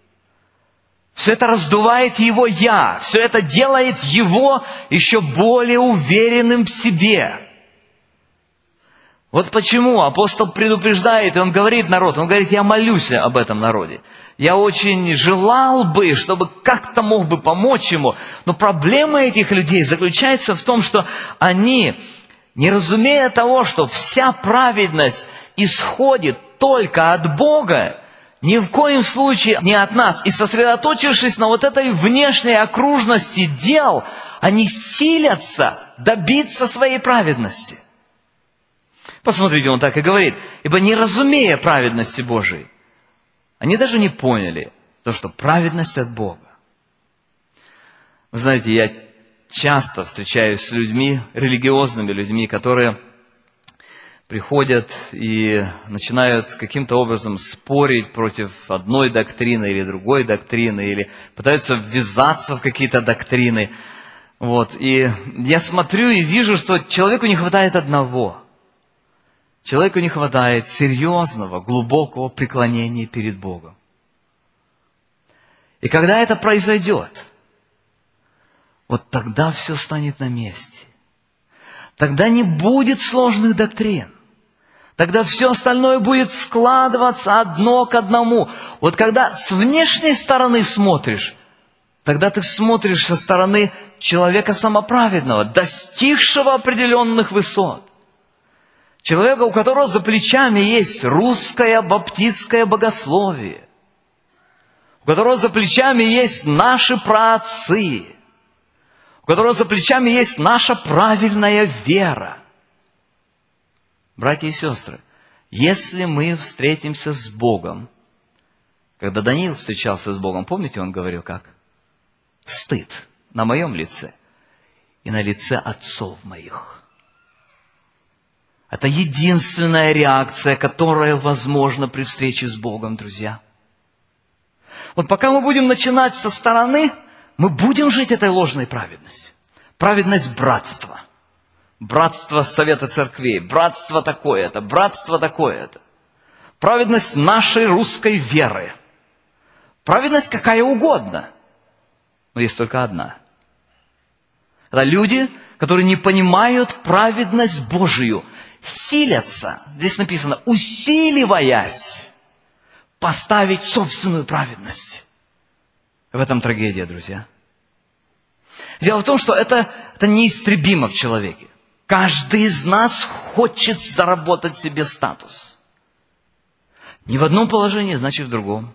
Все это раздувает его «я». Все это делает его еще более уверенным в себе. Вот почему апостол предупреждает, и он говорит народ, он говорит: я молюсь об этом народе. Я очень желал бы, чтобы как-то мог бы помочь ему. Но проблема этих людей заключается в том, что они, не разумея того, что вся праведность исходит только от Бога, ни в коем случае не от нас, и сосредоточившись на вот этой внешней окружности дел, они силятся добиться своей праведности. Посмотрите, он так и говорит: «Ибо не разумея праведности Божией». Они даже не поняли то, что праведность от Бога. Вы знаете, я часто встречаюсь с людьми, религиозными людьми, которые приходят и начинают каким-то образом спорить против одной доктрины или другой доктрины, или пытаются ввязаться в какие-то доктрины. Вот. И я смотрю и вижу, что человеку не хватает одного. Человеку не хватает серьезного, глубокого преклонения перед Богом. И когда это произойдет, вот тогда все станет на месте. Тогда не будет сложных доктрин. Тогда все остальное будет складываться одно к одному. Вот когда с внешней стороны смотришь, тогда ты смотришь со стороны человека самоправедного, достигшего определенных высот. Человека, у которого за плечами есть русское баптистское богословие, у которого за плечами есть наши праотцы, у которого за плечами есть наша правильная вера. Братья и сестры, если мы встретимся с Богом, когда Даниил встречался с Богом, помните, он говорил как? Стыд на моем лице и на лице отцов моих. Это единственная реакция, которая возможна при встрече с Богом, друзья. Вот пока мы будем начинать со стороны, мы будем жить этой ложной праведностью. Праведность братства. Братство Совета Церквей. Братство такое-то, братство такое-то. Праведность нашей русской веры. Праведность какая угодно. Но есть только одна. Это люди, которые не понимают праведность Божию. Силятся, здесь написано, усиливаясь, поставить собственную праведность. В этом трагедия, друзья. Дело в том, что это неистребимо в человеке. Каждый из нас хочет заработать себе статус. Не в одном положении, значит в другом.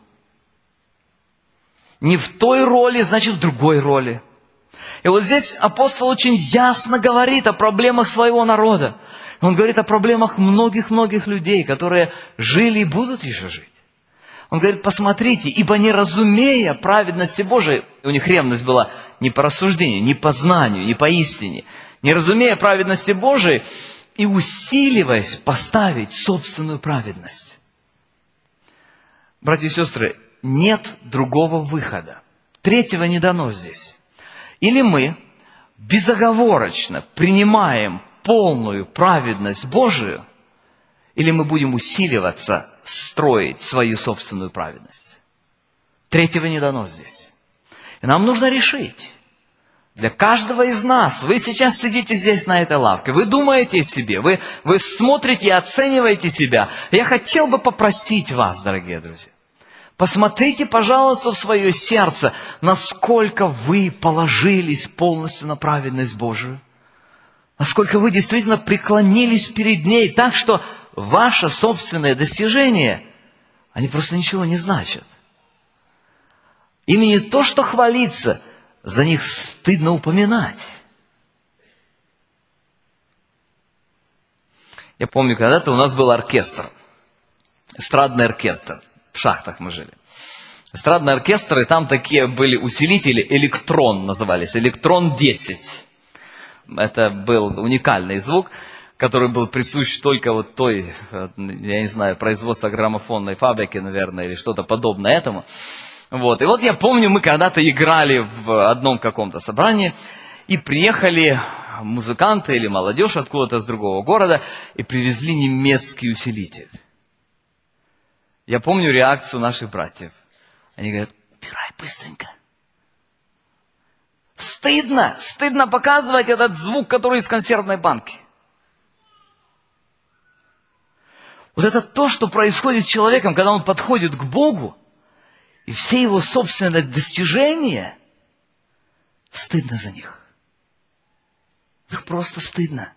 Не в той роли, значит в другой роли. И вот здесь апостол очень ясно говорит о проблемах своего народа. Он говорит о проблемах многих-многих людей, которые жили и будут еще жить. Он говорит, посмотрите, ибо не разумея праведности Божией, у них ревность была не по рассуждению, не по знанию, не по истине, не разумея праведности Божией и усиливаясь поставить собственную праведность. Братья и сестры, нет другого выхода. Третьего не дано здесь. Или мы безоговорочно принимаем полную праведность Божию, или мы будем усиливаться строить свою собственную праведность. Третьего не дано здесь. И нам нужно решить. Для каждого из нас, вы сейчас сидите здесь на этой лавке, вы думаете о себе, вы смотрите и оцениваете себя. Я хотел бы попросить вас, дорогие друзья, посмотрите, пожалуйста, в свое сердце, насколько вы положились полностью на праведность Божию. Насколько вы действительно преклонились перед ней, так что ваши собственные достижения, они просто ничего не значат. Ими не то, что хвалиться, за них стыдно упоминать. Я помню, когда-то у нас был оркестр, эстрадный оркестр. В шахтах мы жили. Эстрадный оркестр, и там такие были усилители, электрон назывались, электрон 10. Это был уникальный звук, который был присущ только вот той, я не знаю, производства граммофонной фабрики, наверное, или что-то подобное этому. Вот. И вот я помню, мы когда-то играли в одном каком-то собрании, и приехали музыканты или молодежь откуда-то с другого города, и привезли немецкий усилитель. Я помню реакцию наших братьев. Они говорят, убирай быстренько. Стыдно показывать этот звук, который из консервной банки. Вот это то, что происходит с человеком, когда он подходит к Богу, и все его собственные достижения, стыдно за них. Их просто стыдно.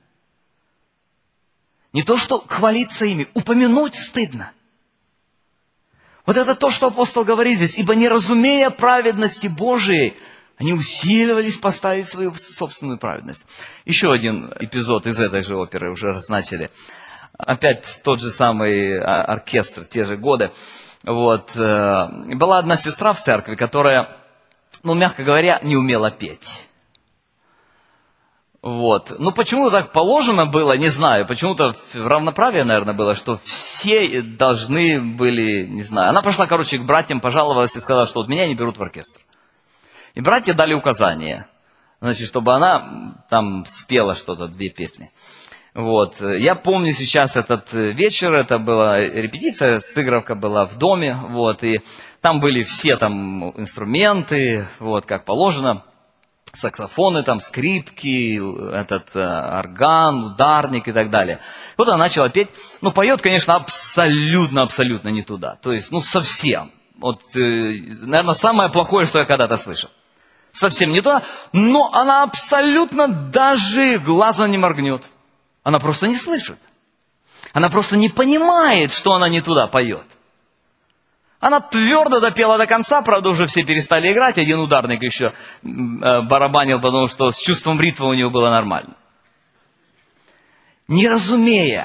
Не то, что хвалиться ими, упомянуть стыдно. Вот это то, что апостол говорит здесь. Ибо не разумея праведности Божией, они усиливались поставить свою собственную праведность. Еще один эпизод из этой же оперы уже раз начали. Опять тот же самый оркестр, те же годы. Вот. Была одна сестра в церкви, которая, мягко говоря, не умела петь. Вот. Почему так положено было, не знаю. Почему-то в равноправии, наверное, было, что все должны были, не знаю. Она пошла, к братьям, пожаловалась и сказала, что вот меня не берут в оркестр. И братья дали указание, чтобы она там спела что-то, 2 песни. Вот. Я помню сейчас этот вечер, это была репетиция, сыгровка была в доме, вот, и там были все там инструменты, вот, как положено. Саксофоны, там, скрипки, орган, ударник и так далее. Вот она начала петь. Поет, конечно, абсолютно не туда. То есть, совсем. Вот, наверное, самое плохое, что я когда-то слышал. Совсем не туда, но она абсолютно даже глазом не моргнет. Она просто не слышит. Она просто не понимает, что она не туда поет. Она твердо допела до конца, правда, уже все перестали играть, один ударник еще барабанил, потому что с чувством ритма у него было нормально. Не разумея.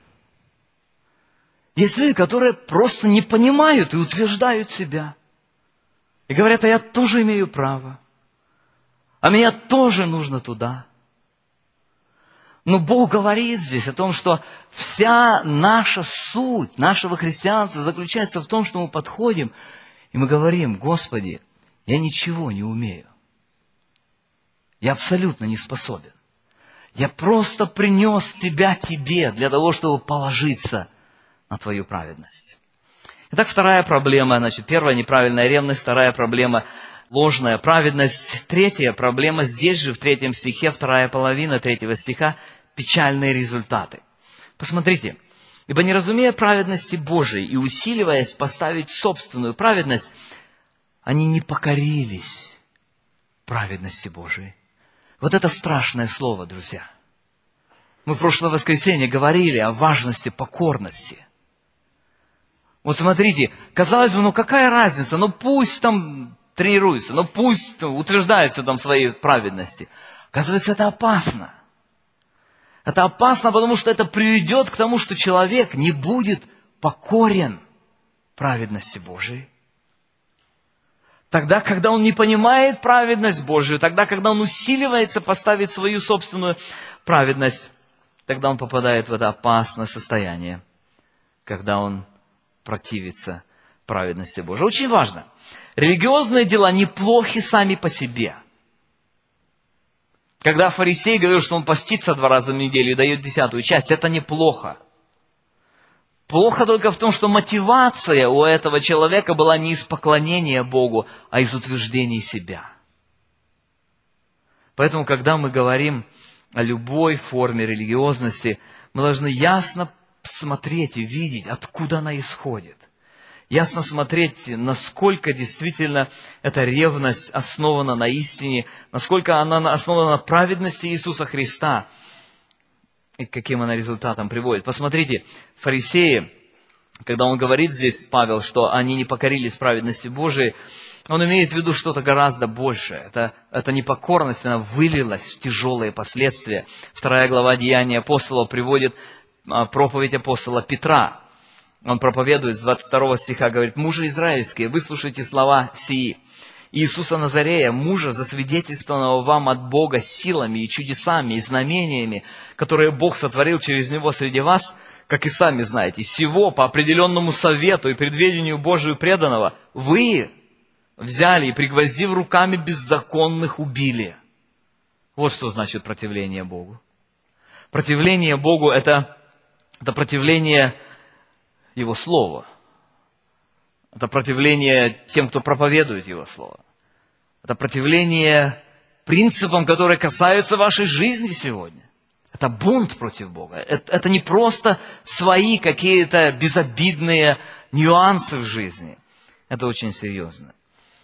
Есть люди, которые просто не понимают и утверждают себя. И говорят, а я тоже имею право. А меня тоже нужно туда. Но Бог говорит здесь о том, что вся наша суть нашего христианства заключается в том, что мы подходим и мы говорим, Господи, я ничего не умею. Я абсолютно не способен. Я просто принес себя Тебе для того, чтобы положиться на Твою праведность. Итак, вторая проблема, первая неправильная ревность, вторая проблема ложная праведность, третья проблема здесь же в 3 стихе, вторая половина 3 стиха, печальные результаты. Посмотрите, Ибо не разумея праведности Божией и усиливаясь поставить собственную праведность, они не покорились праведности Божией. Вот это страшное слово, друзья. Мы в прошлое воскресенье говорили о важности покорности. Вот смотрите, казалось бы, какая разница, пусть там тренируются, пусть утверждаются там в своей праведности. Оказывается, это опасно. Это опасно, потому что это приведет к тому, что человек не будет покорен праведности Божией. Тогда, когда он не понимает праведность Божию, тогда, когда он усиливается поставить свою собственную праведность, тогда он попадает в это опасное состояние, когда он противится праведности Божией. Очень важно. Религиозные дела неплохи сами по себе. Когда фарисей говорил, что он постится 2 раза в неделю и дает 10-ую часть, это неплохо. Плохо только в том, что мотивация у этого человека была не из поклонения Богу, а из утверждения себя. Поэтому, когда мы говорим о любой форме религиозности, мы должны ясно смотреть и видеть, откуда она исходит. Ясно смотреть, насколько действительно эта ревность основана на истине, насколько она основана на праведности Иисуса Христа, и к каким она результатам приводит. Посмотрите, фарисеи, когда он говорит здесь, Павел, что они не покорились праведности Божией, он имеет в виду что-то гораздо большее. Это непокорность, она вылилась в тяжелые последствия. 2 глава Деяний апостолов приводит проповедь апостола Петра. Он проповедует с 22 стиха, говорит: «Мужи израильские, выслушайте слова сии. Иисуса Назарея, мужа, засвидетельствованного вам от Бога силами и чудесами и знамениями, которые Бог сотворил через Него среди вас, как и сами знаете, сего по определенному совету и предведению Божию преданного вы взяли и, пригвоздив руками беззаконных, убили». Вот что значит противление Богу. Противление Богу – это противление Его Слова. Это противление тем, кто проповедует Его Слово. Это противление принципам, которые касаются вашей жизни сегодня. Это бунт против Бога. Это не просто свои какие-то безобидные нюансы в жизни. Это очень серьезно.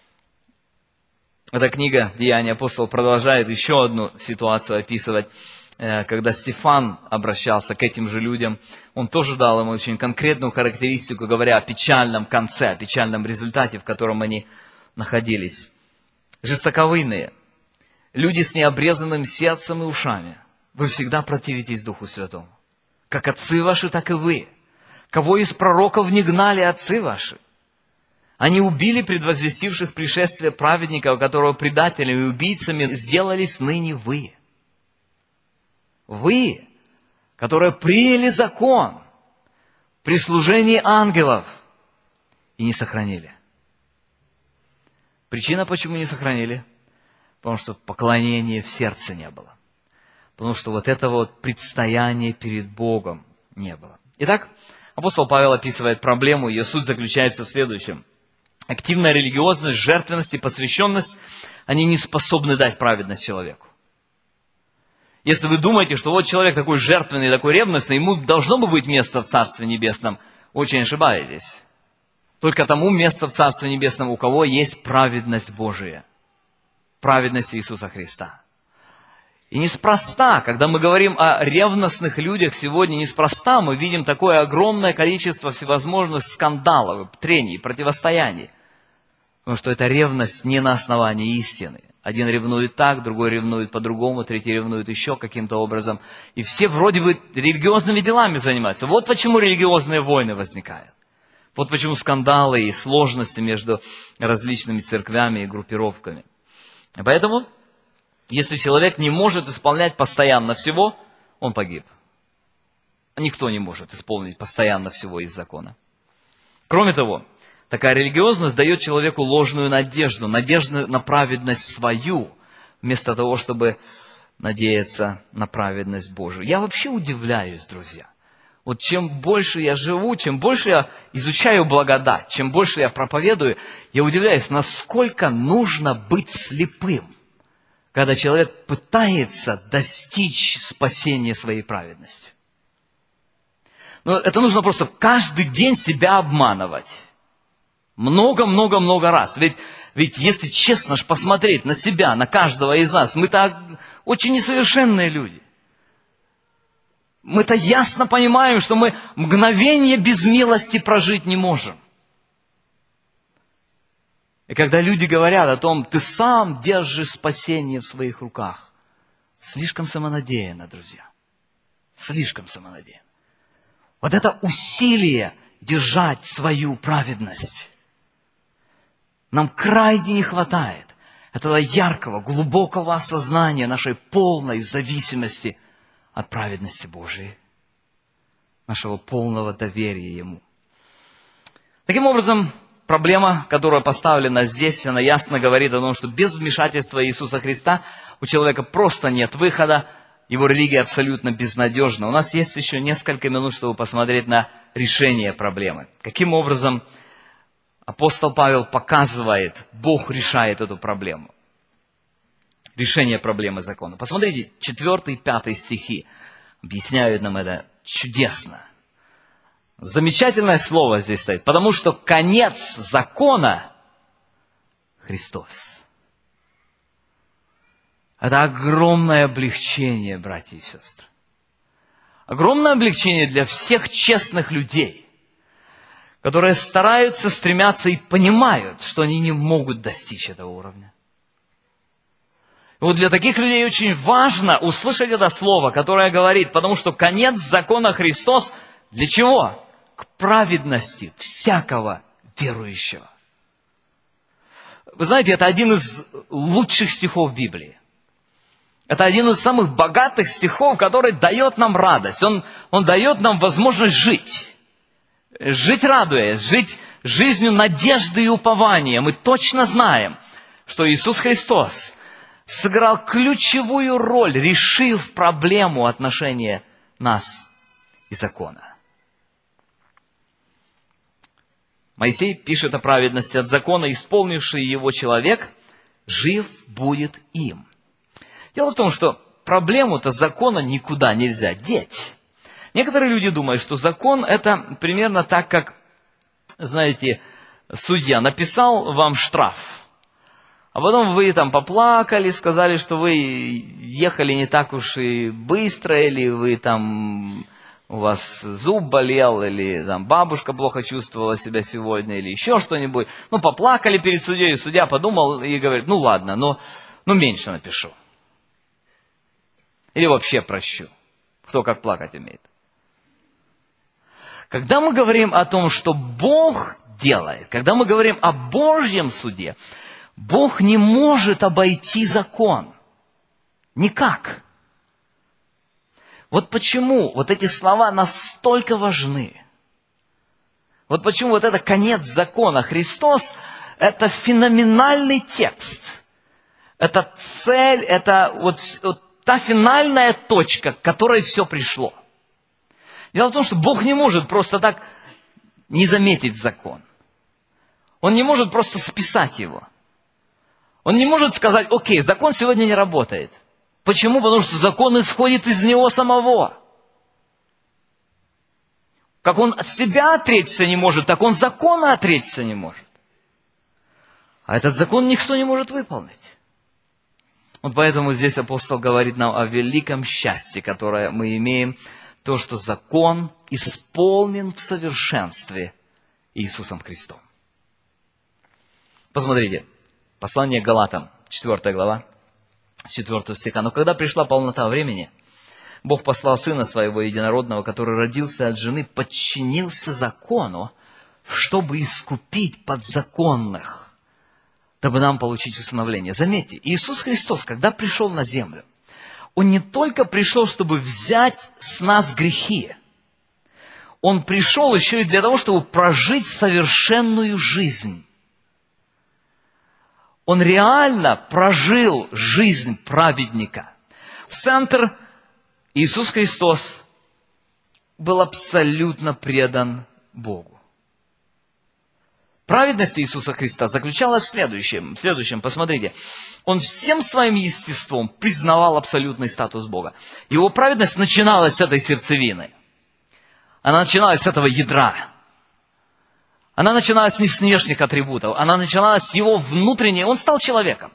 Эта книга «Деяния апостолов» продолжает еще одну ситуацию описывать. Когда Стефан обращался к этим же людям, он тоже дал им очень конкретную характеристику, говоря о печальном конце, о печальном результате, в котором они находились. Жестоковыйные, люди с необрезанным сердцем и ушами, вы всегда противитесь Духу Святому. Как отцы ваши, так и вы. Кого из пророков не гнали отцы ваши? Они убили предвозвестивших пришествие праведников, которого предателями и убийцами сделались ныне вы. Вы, которые приняли закон при служении ангелов и не сохранили. Причина, почему не сохранили? Потому что поклонения в сердце не было. Потому что вот этого предстояния перед Богом не было. Итак, апостол Павел описывает проблему, ее суть заключается в следующем. Активная религиозность, жертвенность и посвященность, они не способны дать праведность человеку. Если вы думаете, что вот человек такой жертвенный, такой ревностный, ему должно бы быть место в Царстве Небесном, очень ошибаетесь. Только тому место в Царстве Небесном, у кого есть праведность Божия. Праведность Иисуса Христа. И неспроста, когда мы говорим о ревностных людях сегодня, неспроста мы видим такое огромное количество всевозможных скандалов, трений, противостояний. Потому что эта ревность не на основании истины. Один ревнует так, другой ревнует по-другому, третий ревнует еще каким-то образом. И все вроде бы религиозными делами занимаются. Вот почему религиозные войны возникают. Вот почему скандалы и сложности между различными церквями и группировками. И поэтому, если человек не может исполнять постоянно всего, он погиб. Никто не может исполнить постоянно всего из закона. Кроме того, такая религиозность дает человеку ложную надежду на праведность свою, вместо того, чтобы надеяться на праведность Божию. Я вообще удивляюсь, друзья. Вот чем больше я живу, чем больше я изучаю благодать, чем больше я проповедую, я удивляюсь, насколько нужно быть слепым, когда человек пытается достичь спасения своей праведностью. Но это нужно просто каждый день себя обманывать. Много-много-много раз. Ведь если честно ж посмотреть на себя, на каждого из нас, мы-то очень несовершенные люди. Мы-то ясно понимаем, что мы мгновение без милости прожить не можем. И когда люди говорят о том, ты сам держишь спасение в своих руках, слишком самонадеянно, друзья. Слишком самонадеянно. Вот это усилие держать свою праведность нам крайне не хватает. Этого яркого, глубокого осознания нашей полной зависимости от праведности Божией, нашего полного доверия Ему. Таким образом, проблема, которая поставлена здесь, она ясно говорит о том, что без вмешательства Иисуса Христа у человека просто нет выхода, его религия абсолютно безнадежна. У нас есть еще несколько минут, чтобы посмотреть на решение проблемы. Каким образом апостол Павел показывает, Бог решает эту проблему. Решение проблемы закона. Посмотрите, 4 и 5 стихи объясняют нам это чудесно. Замечательное слово здесь стоит. Потому что конец закона – Христос. Это огромное облегчение, братья и сестры. Огромное облегчение для всех честных людей, которые стараются, стремятся и понимают, что они не могут достичь этого уровня. И вот для таких людей очень важно услышать это слово, которое говорит, потому что конец закона Христос для чего? К праведности всякого верующего. Вы знаете, это один из лучших стихов Библии. Это один из самых богатых стихов, который дает нам радость. Он дает нам возможность жить. Жить радуясь, жить жизнью надежды и упования. Мы точно знаем, что Иисус Христос сыграл ключевую роль, решив проблему отношения нас и закона. Моисей пишет о праведности от закона, исполнивший его человек, жив будет им. Дело в том, что проблему-то закона никуда нельзя деть. Некоторые люди думают, что закон это примерно так, как, знаете, судья написал вам штраф, а потом вы там поплакали, сказали, что вы ехали не так уж и быстро, или вы там, у вас зуб болел, или там бабушка плохо чувствовала себя сегодня, или еще что-нибудь. Ну, поплакали перед судьей, судья подумал и говорит, ну ладно, но меньше напишу. Или вообще прощу. Кто как плакать умеет. Когда мы говорим о том, что Бог делает, когда мы говорим о Божьем суде, Бог не может обойти закон. Никак. Вот почему вот эти слова настолько важны. Вот почему вот это конец закона Христос, это феноменальный текст. Это цель, это вот та финальная точка, к которой все пришло. Дело в том, что Бог не может просто так не заметить закон. Он не может просто списать его. Он не может сказать, окей, закон сегодня не работает. Почему? Потому что закон исходит из него самого. Как он от себя отречься не может, так он закона отречься не может. А этот закон никто не может выполнить. Вот поэтому здесь апостол говорит нам о великом счастье, которое мы имеем, то, что закон исполнен в совершенстве Иисусом Христом. Посмотрите, послание к Галатам, 4 глава, 4 стиха. «Но когда пришла полнота времени, Бог послал Сына Своего Единородного, который родился от жены, подчинился закону, чтобы искупить подзаконных, дабы нам получить усыновление». Заметьте, Иисус Христос, когда пришел на землю, Он не только пришел, чтобы взять с нас грехи. Он пришел еще и для того, чтобы прожить совершенную жизнь. Он реально прожил жизнь праведника. Центр Иисус Христос был абсолютно предан Богу. Праведность Иисуса Христа заключалась в следующем, посмотрите. Он всем своим естеством признавал абсолютный статус Бога. Его праведность начиналась с этой сердцевины. Она начиналась с этого ядра. Она начиналась не с внешних атрибутов, она начиналась с его внутренней. Он стал человеком.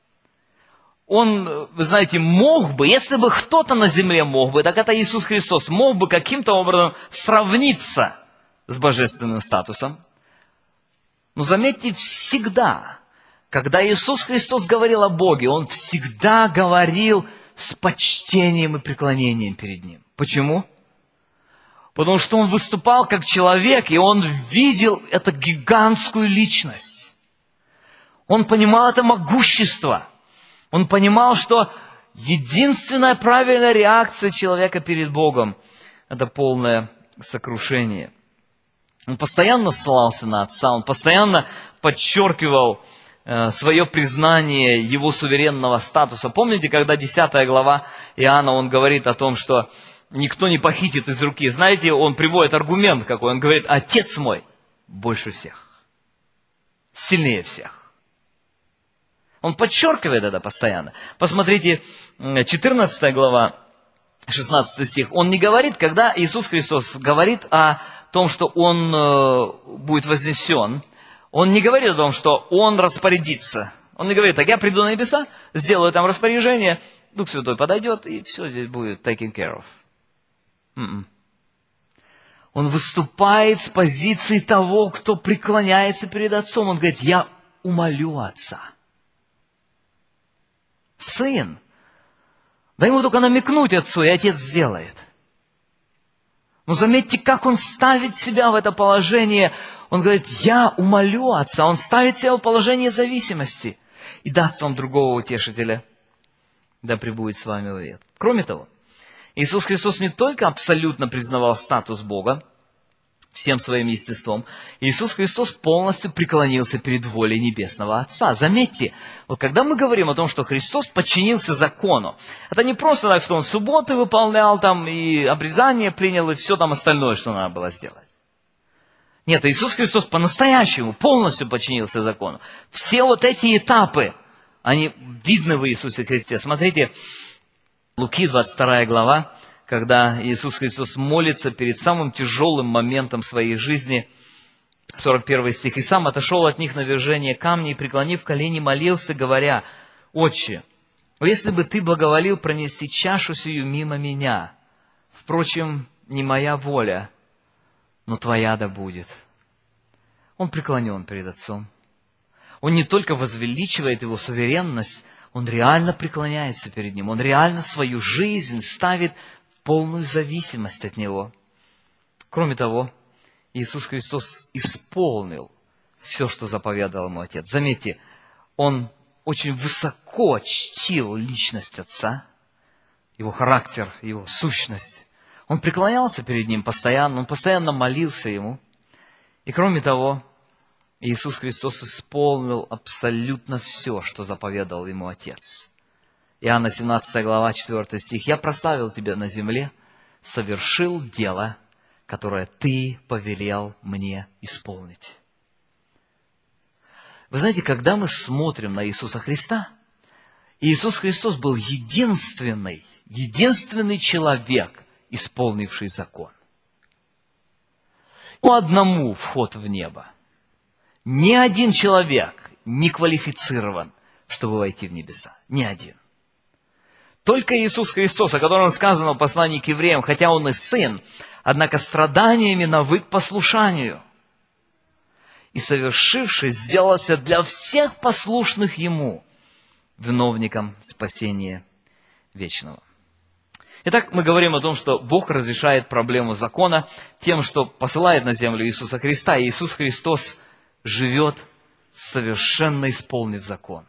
Он, вы знаете, мог бы, если бы кто-то на земле мог бы, так это Иисус Христос, мог бы каким-то образом сравниться с божественным статусом. Но заметьте, всегда, когда Иисус Христос говорил о Боге, Он всегда говорил с почтением и преклонением перед Ним. Почему? Потому что Он выступал как человек, и Он видел эту гигантскую личность. Он понимал это могущество. Он понимал, что единственная правильная реакция человека перед Богом – это полное сокрушение. Он постоянно ссылался на Отца, он постоянно подчеркивал свое признание его суверенного статуса. Помните, когда 10 глава Иоанна, он говорит о том, что никто не похитит из руки. Знаете, он приводит аргумент какой. Он говорит: Отец мой больше всех, сильнее всех. Он подчеркивает это постоянно. Посмотрите, 14 глава, 16 стих. Он не говорит, когда Иисус Христос говорит о том, что Он будет вознесен, Он не говорит о том, что Он распорядится. Он не говорит: так я приду на небеса, сделаю там распоряжение, Дух Святой подойдет, и все здесь будет taken care of. Он выступает с позиции того, кто преклоняется перед Отцом. Он говорит: я умолю Отца. Сын. Дай ему только намекнуть Отцу, и Отец сделает. Но заметьте, как он ставит себя в это положение. Он говорит: я умолю Отца. Он ставит себя в положение зависимости и даст вам другого утешителя, да пребудет с вами вовек. Кроме того, Иисус Христос не только абсолютно признавал статус Бога всем своим естеством, Иисус Христос полностью преклонился перед волей Небесного Отца. Заметьте, вот когда мы говорим о том, что Христос подчинился закону, это не просто так, что Он субботы выполнял там, и обрезание принял, и все там остальное, что надо было сделать. Нет, Иисус Христос по-настоящему полностью подчинился закону. Все вот эти этапы, они видны в Иисусе Христе. Смотрите, Луки 22 глава, когда Иисус Христос молится перед самым тяжелым моментом своей жизни, 41 стих. «И сам отошел от них на вержение камней, и, преклонив колени, молился, говоря: Отче, если бы Ты благоволил пронести чашу сию мимо меня, впрочем, не моя воля, но Твоя да будет». Он преклонен перед Отцом. Он не только возвеличивает Его суверенность, Он реально преклоняется перед Ним. Он реально свою жизнь ставит в полную зависимость от Него. Кроме того, Иисус Христос исполнил все, что заповедал Ему Отец. Заметьте, Он очень высоко чтил личность Отца, Его характер, Его сущность. Он преклонялся перед Ним постоянно, Он постоянно молился Ему. И кроме того, Иисус Христос исполнил абсолютно все, что заповедал Ему Отец. Иоанна 17 глава, 4 стих. «Я прославил Тебя на земле, совершил дело, которое Ты повелел мне исполнить». Вы знаете, когда мы смотрим на Иисуса Христа, Иисус Христос был единственный человек, исполнивший закон. По одному вход в небо. Ни один человек не квалифицирован, чтобы войти в небеса. Ни один. Только Иисус Христос, о котором сказано в послании к евреям, хотя Он и Сын, однако страданиями навык послушанию. И, совершившись, сделался для всех послушных Ему виновником спасения вечного. Итак, мы говорим о том, что Бог разрешает проблему закона тем, что посылает на землю Иисуса Христа. И Иисус Христос живет, совершенно исполнив закон.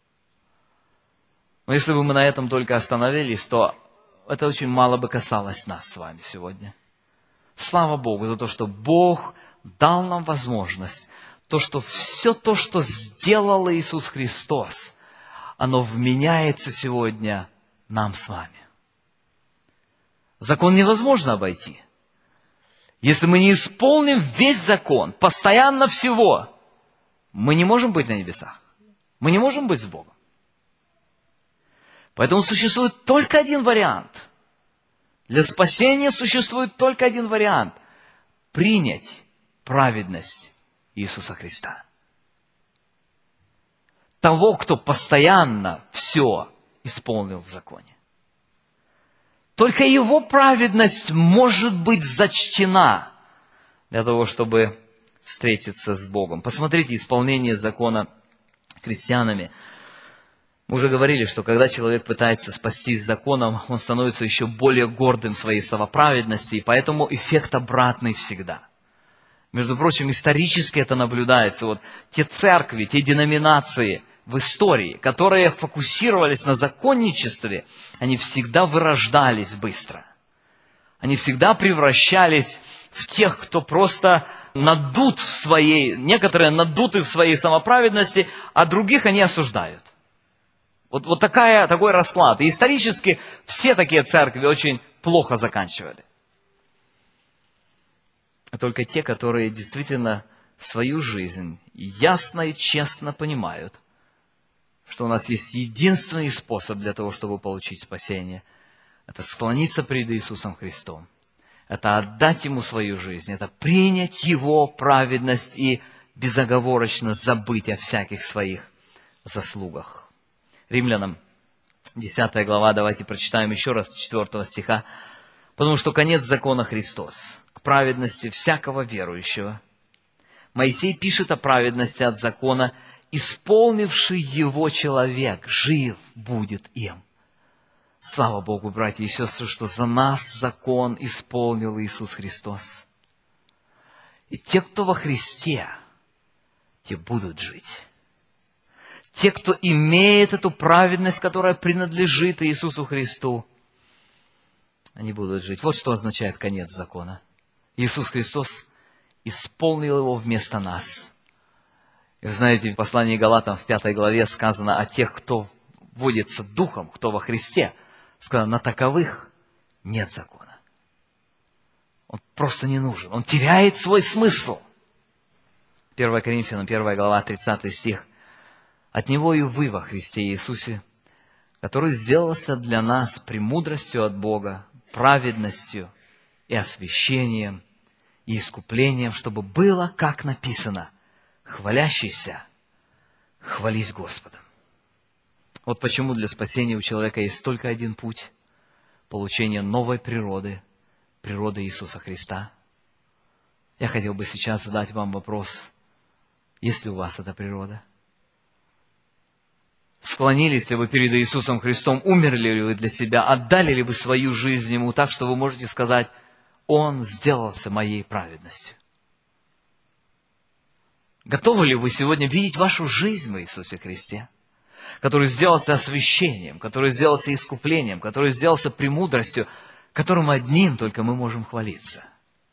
Но если бы мы на этом только остановились, то это очень мало бы касалось нас с вами сегодня. Слава Богу за то, что Бог дал нам возможность, все то, что сделал Иисус Христос, оно вменяется сегодня нам с вами. Закон невозможно обойти. Если мы не исполним весь закон, постоянно всего, мы не можем быть на небесах. Мы не можем быть с Богом. Поэтому существует только один вариант. Для спасения существует только один вариант. принять праведность Иисуса Христа. Того, кто постоянно все исполнил в законе. Только его праведность может быть зачтена для того, чтобы встретиться с Богом. Посмотрите исполнение закона христианами. Мы уже говорили, что когда человек пытается спастись законом, он становится еще более гордым в своей самоправедности, и поэтому эффект обратный всегда. Между прочим, исторически это наблюдается. Вот те церкви, те деноминации в истории, которые фокусировались на законничестве, они всегда вырождались быстро. Они всегда превращались в тех, кто просто надут в своей, некоторые надуты в своей самоправедности, а других они осуждают. Вот такой расклад. И исторически все такие церкви очень плохо заканчивали. А только те, которые действительно свою жизнь ясно и честно понимают, что у нас есть единственный способ для того, чтобы получить спасение. Это склониться пред Иисусом Христом. Это отдать Ему свою жизнь. Это принять Его праведность и безоговорочно забыть о всяких своих заслугах. Римлянам, 10 глава, давайте прочитаем еще раз с 4 стиха. «Потому что конец закона Христос, к праведности всякого верующего. Моисей пишет о праведности от закона, исполнивший его человек, жив будет им». Слава Богу, братья и сестры, что за нас закон исполнил Иисус Христос. И те, кто во Христе, те будут жить. Те, кто имеет эту праведность, которая принадлежит Иисусу Христу, они будут жить. Вот что означает конец закона. Иисус Христос исполнил его вместо нас. И вы знаете, в послании Галатам в 5 главе сказано о тех, кто водится Духом, кто во Христе. Сказано, на таковых нет закона. Он просто не нужен. Он теряет свой смысл. 1 Коринфянам, 1 глава, 30 стих. «От Него и вы во Христе Иисусе, который сделался для нас премудростью от Бога, праведностью и освящением, и искуплением, чтобы было, как написано, хвалящийся, хвались Господом». Вот почему для спасения у человека есть только один путь – получение новой природы, природы Иисуса Христа. Я хотел бы сейчас задать вам вопрос, есть ли у вас эта природа? Склонились ли вы перед Иисусом Христом, умерли ли вы для себя, отдали ли вы свою жизнь Ему так, что вы можете сказать, Он сделался моей праведностью? Готовы ли вы сегодня видеть вашу жизнь в Иисусе Христе, который сделался освящением, который сделался искуплением, который сделался премудростью, которым одним только мы можем хвалиться?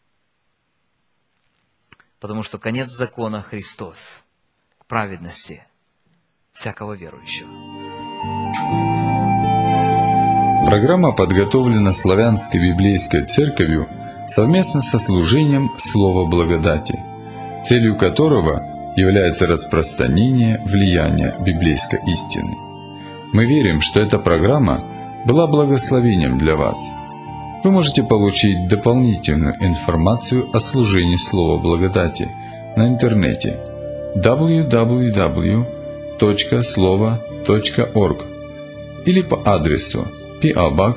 Потому что конец закона Христос к праведности всякого верующего. Программа подготовлена Славянской библейской церковью совместно со служением Слова Благодати, целью которого является распространение влияния библейской истины. Мы верим, что эта программа была благословением для вас. Вы можете получить дополнительную информацию о служении Слова Благодати на интернете www.slovo.org или по адресу PO Box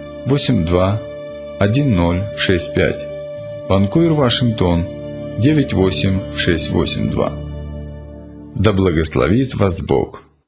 821065, Ванкувер, Вашингтон 98682. Да благословит вас Бог!